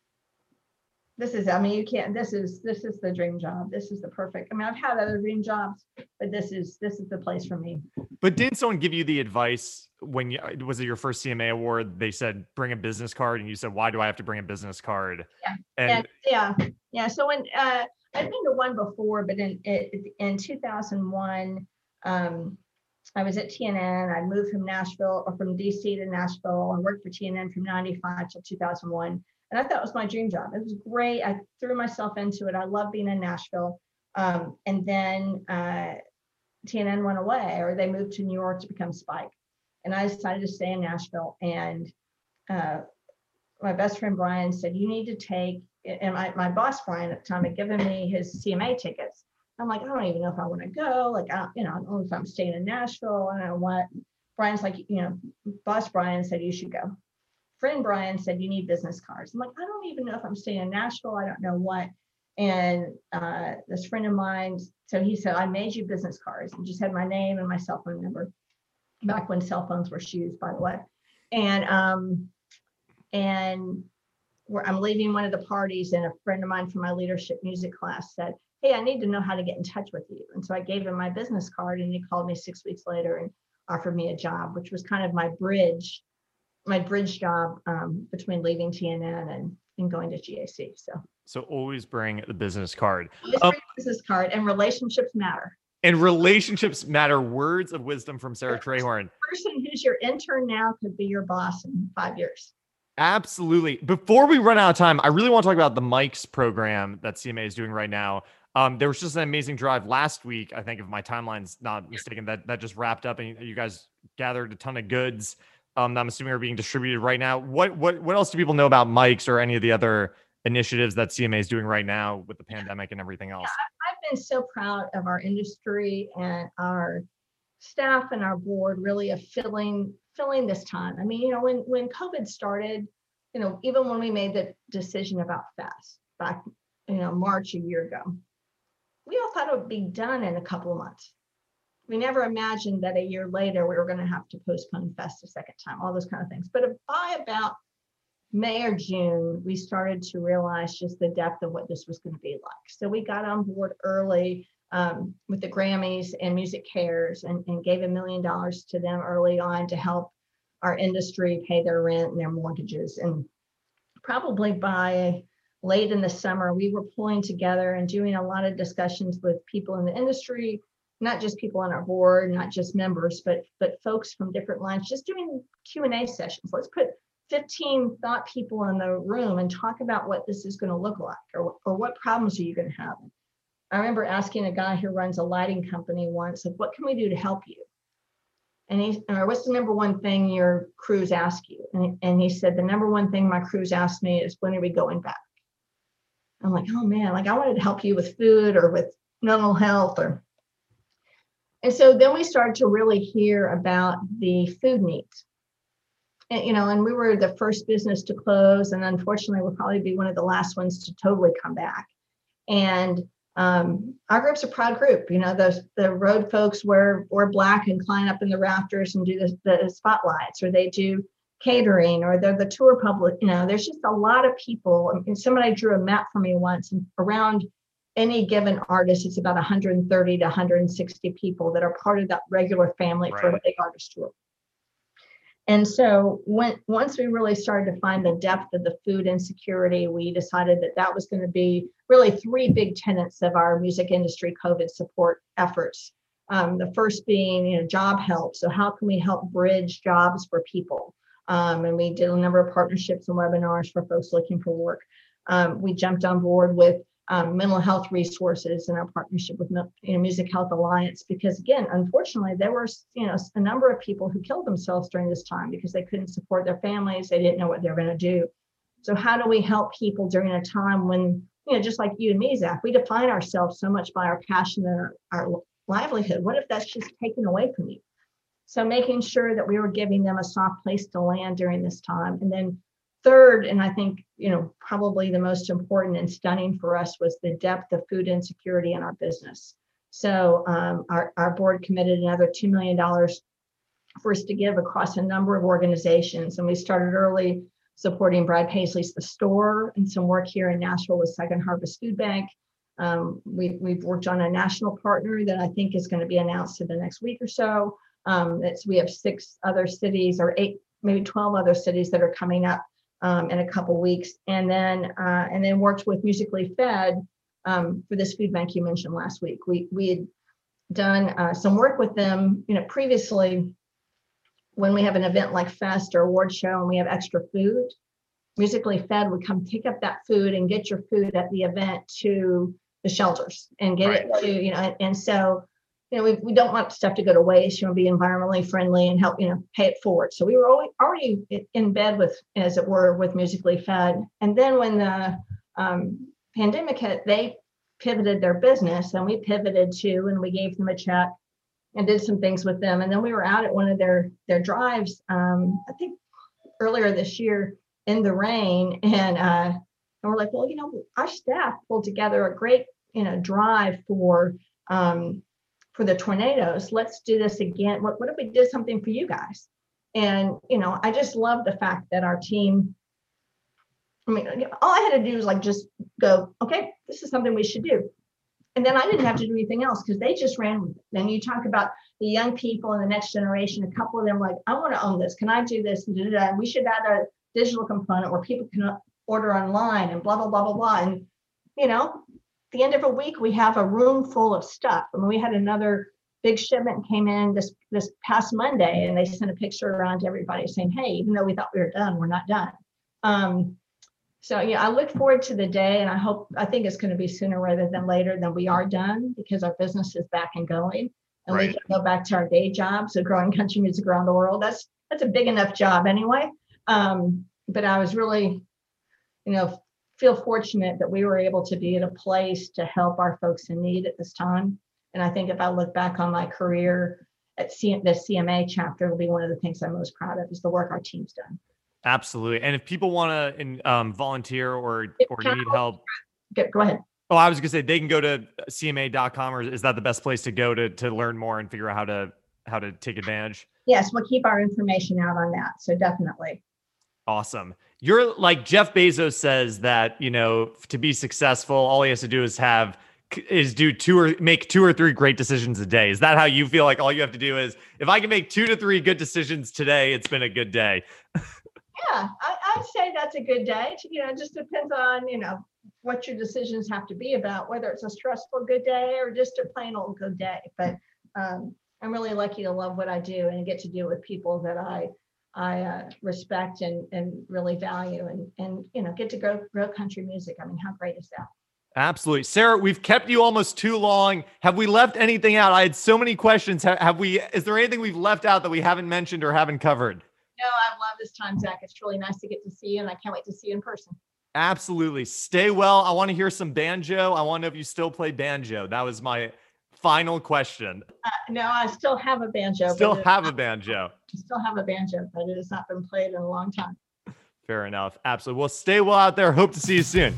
this is, I mean, you can't, this is, this is the dream job. This is the perfect, I mean, I've had other dream jobs, but this is, this is the place for me. But didn't someone give you the advice when you, was it your first C M A award? They said, bring a business card. And you said, why do I have to bring a business card? Yeah. And yeah. Yeah. Yeah. So when, uh, I'd been to one before, but in, in two thousand one, um, I was at T N N. I moved from Nashville or from D C to Nashville. I worked for T N N from ninety-five till two thousand one. And I thought it was my dream job. It was great. I threw myself into it. I love being in Nashville. Um, and then uh, T N N went away, or they moved to New York to become Spike. And I decided to stay in Nashville. And uh, my best friend Brian said, you need to take, and my, my boss Brian at the time had given me his C M A tickets. I'm like, I don't even know if I want to go. Like, I, you know, I don't know if I'm staying in Nashville. I don't know what. Brian's like, you know, boss Brian said you should go. Friend Brian said, you need business cards. I'm like, I don't even know if I'm staying in Nashville. I don't know what. And uh, this friend of mine, so he said, I made you business cards and just had my name and my cell phone number, back when cell phones were shoes, by the way. And um, and where I'm leaving one of the parties, and a friend of mine from my leadership music class said, hey, I need to know how to get in touch with you. And so I gave him my business card, and he called me six weeks later and offered me a job, which was kind of my bridge my bridge job um, between leaving T N N and, and going to G A C. So, so always bring the business card. Always um, bring the business card, and relationships matter. And relationships matter. Words of wisdom from Sarah Trahorn. The person who's your intern now could be your boss in five years. Absolutely. Before we run out of time, I really want to talk about the Mikes program that C M A is doing right now. Um, there was just an amazing drive last week, I think, if my timeline's not mistaken, that that just wrapped up, and you guys gathered a ton of goods. Um, that I'm assuming are being distributed right now. What what what else do people know about Mikes or any of the other initiatives that C M A is doing right now with the pandemic and everything else? Yeah, I've been so proud of our industry and our staff and our board really of filling filling this time. I mean, you know, when when COVID started, you know, even when we made the decision about FAST back, you know, March a year ago, we all thought it would be done in a couple of months. We never imagined that a year later we were going to have to postpone FEST a second time, all those kind of things. But by about May or June, we started to realize just the depth of what this was going to be like. So we got on board early um, with the Grammys and Music Cares, and, and gave a million dollars to them early on to help our industry pay their rent and their mortgages. And probably by late in the summer, we were pulling together and doing a lot of discussions with people in the industry, not just people on our board, not just members, but but folks from different lines, just doing Q and A sessions. Let's put fifteen thought people in the room and talk about what this is going to look like, or, or what problems are you going to have. I remember asking a guy who runs a lighting company once, like, what can we do to help you? And he, or what's the number one thing your crews ask you? And he, and he said, the number one thing my crews ask me is, when are we going back? I'm like, oh man, like I wanted to help you with food or with mental health, or. And so then we started to really hear about the food needs. And, you know, and we were the first business to close, and unfortunately we'll probably be one of the last ones to totally come back. And um, our group's a proud group. You know, those the road folks wear, wear black and climb up in the rafters and do the, the spotlights, or they do catering, or they're the tour public. You know, there's just a lot of people. I mean, somebody drew a map for me once, and around any given artist, it's about one hundred thirty to one hundred sixty people that are part of that regular family right. for a big artist tour. And so when once we really started to find the depth of the food insecurity, we decided that that was going to be really three big tenets of our music industry COVID support efforts. Um, the first being, you know, job help. So how can we help bridge jobs for people? Um, and we did a number of partnerships and webinars for folks looking for work. Um, we jumped on board with Um, mental health resources in our partnership with you know, Music Health Alliance, because again, unfortunately, there were you know a number of people who killed themselves during this time because they couldn't support their families. They didn't know what they were going to do. So how do we help people during a time when, you know, just like you and me, Zach, we define ourselves so much by our passion and our, our livelihood. What if that's just taken away from you? So making sure that we were giving them a soft place to land during this time. And then third, and I think, you know, probably the most important and stunning for us, was the depth of food insecurity in our business. So um, our, our board committed another two million dollars First to Give across a number of organizations. And we started early supporting Brad Paisley's The Store and some work here in Nashville with Second Harvest Food Bank. Um, we, we've worked on a national partner that I think is going to be announced in the next week or so. Um, that's, we have six other cities or eight, maybe twelve other cities that are coming up um, in a couple weeks. And then uh, and then worked with Musically Fed um, for this food bank you mentioned last week. We, we had done uh, some work with them, you know, previously. When we have an event like Fest or award show and we have extra food, Musically Fed would come pick up that food and get your food at the event to the shelters and get right. it to, you know, and, and so, you know, we, we don't want stuff to go to waste, you know, be environmentally friendly and help, you know, pay it forward. So we were always, already in bed with, as it were, with Musically Fed. And then when the um, pandemic hit, they pivoted their business and we pivoted too, and we gave them a check and did some things with them. And then we were out at one of their, their drives, um, I think earlier this year in the rain. And, uh, and we're like, well, you know, our staff pulled together a great, you know, drive for, um, for the tornadoes. Let's do this again. What, what if we did something for you guys? And, you know, I just love the fact that our team, I mean, all I had to do was like, just go, okay, this is something we should do. And then I didn't have to do anything else because they just ran with it. Then you talk about the young people and the next generation. A couple of them were like, I want to own this. Can I do this? And, and we should add a digital component where people can order online and blah, blah, blah, blah, blah. And, you know, at the end of a week, we have a room full of stuff. I mean, we had another big shipment came in this, this past Monday, and they sent a picture around to everybody saying, hey, even though we thought we were done, we're not done. Um, So, yeah, I look forward to the day, and I hope, I think it's going to be sooner rather than later than we are done, because our business is back and going, and right. we can go back to our day jobs of growing country music around the world. That's that's a big enough job anyway. Um, but I was really, you know, feel fortunate that we were able to be at a place to help our folks in need at this time. And I think if I look back on my career at C- the C M A chapter, it'll be one of the things I'm most proud of is the work our team's done. Absolutely. And if people want to um, volunteer or or need help, go ahead. Oh, I was going to say they can go to C M A dot com, or is that the best place to go to to learn more and figure out how to how to take advantage? Yes, we'll keep our information out on that. So definitely. Awesome. You're like Jeff Bezos says that, you know, to be successful, all he has to do is have is do two or make two or three great decisions a day. Is that how you feel? Like all you have to do is if I can make two to three good decisions today, it's been a good day. Yeah, I, I'd say that's a good day. You know, it just depends on, you know, what your decisions have to be about, whether it's a stressful good day or just a plain old good day. But um, I'm really lucky to love what I do and get to do it with people that I I uh, respect and and really value and and you know get to grow grow country music. I mean, how great is that? Absolutely. Sarah, we've kept you almost too long. Have we left anything out? I had so many questions. Have, have we? Is there anything we've left out that we haven't mentioned or haven't covered? No, I love this time, Zach. It's really nice to get to see you, and I can't wait to see you in person. Absolutely. Stay well. I want to hear some banjo. I want to know if you still play banjo. That was my final question. Uh, no, I still have a banjo. Still have a banjo. I still have a banjo, but it has not been played in a long time. Fair enough. Absolutely. Well, stay well out there. Hope to see you soon.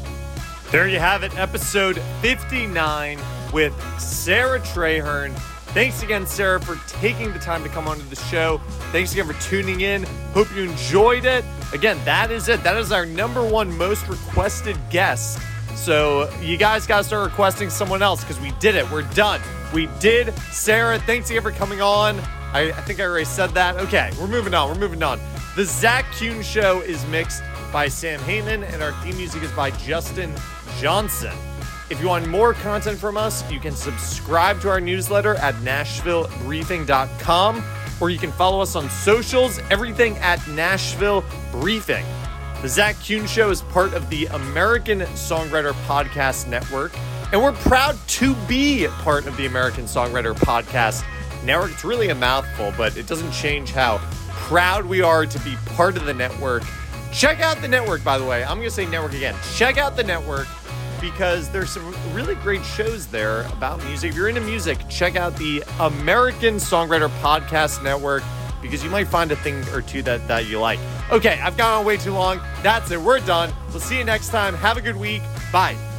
There you have it. Episode fifty-nine with Sarah Traherne. Thanks again, Sarah, for taking the time to come onto the show. Thanks again for tuning in. Hope you enjoyed it. Again, that is it. That is our number one most requested guest. So you guys got to start requesting someone else because we did it. We're done. We did. Sarah, thanks again for coming on. I, I think I already said that. Okay, we're moving on. We're moving on. The Zach Kuhn Show is mixed by Sam Heyman, and our theme music is by Justin Johnson. If you want more content from us, you can subscribe to our newsletter at Nashville Briefing dot com, or you can follow us on socials, everything at Nashville Briefing. The Zach Kuhn Show is part of the American Songwriter Podcast Network, and we're proud to be part of the American Songwriter Podcast Network. It's really a mouthful, but it doesn't change how proud we are to be part of the network. Check out the network, by the way. I'm going to say network again. Check out the network, because there's some really great shows there about music. If you're into music, check out the American Songwriter Podcast Network, because you might find a thing or two that, that you like. Okay, I've gone on way too long. That's it. We're done. We'll see you next time. Have a good week. Bye.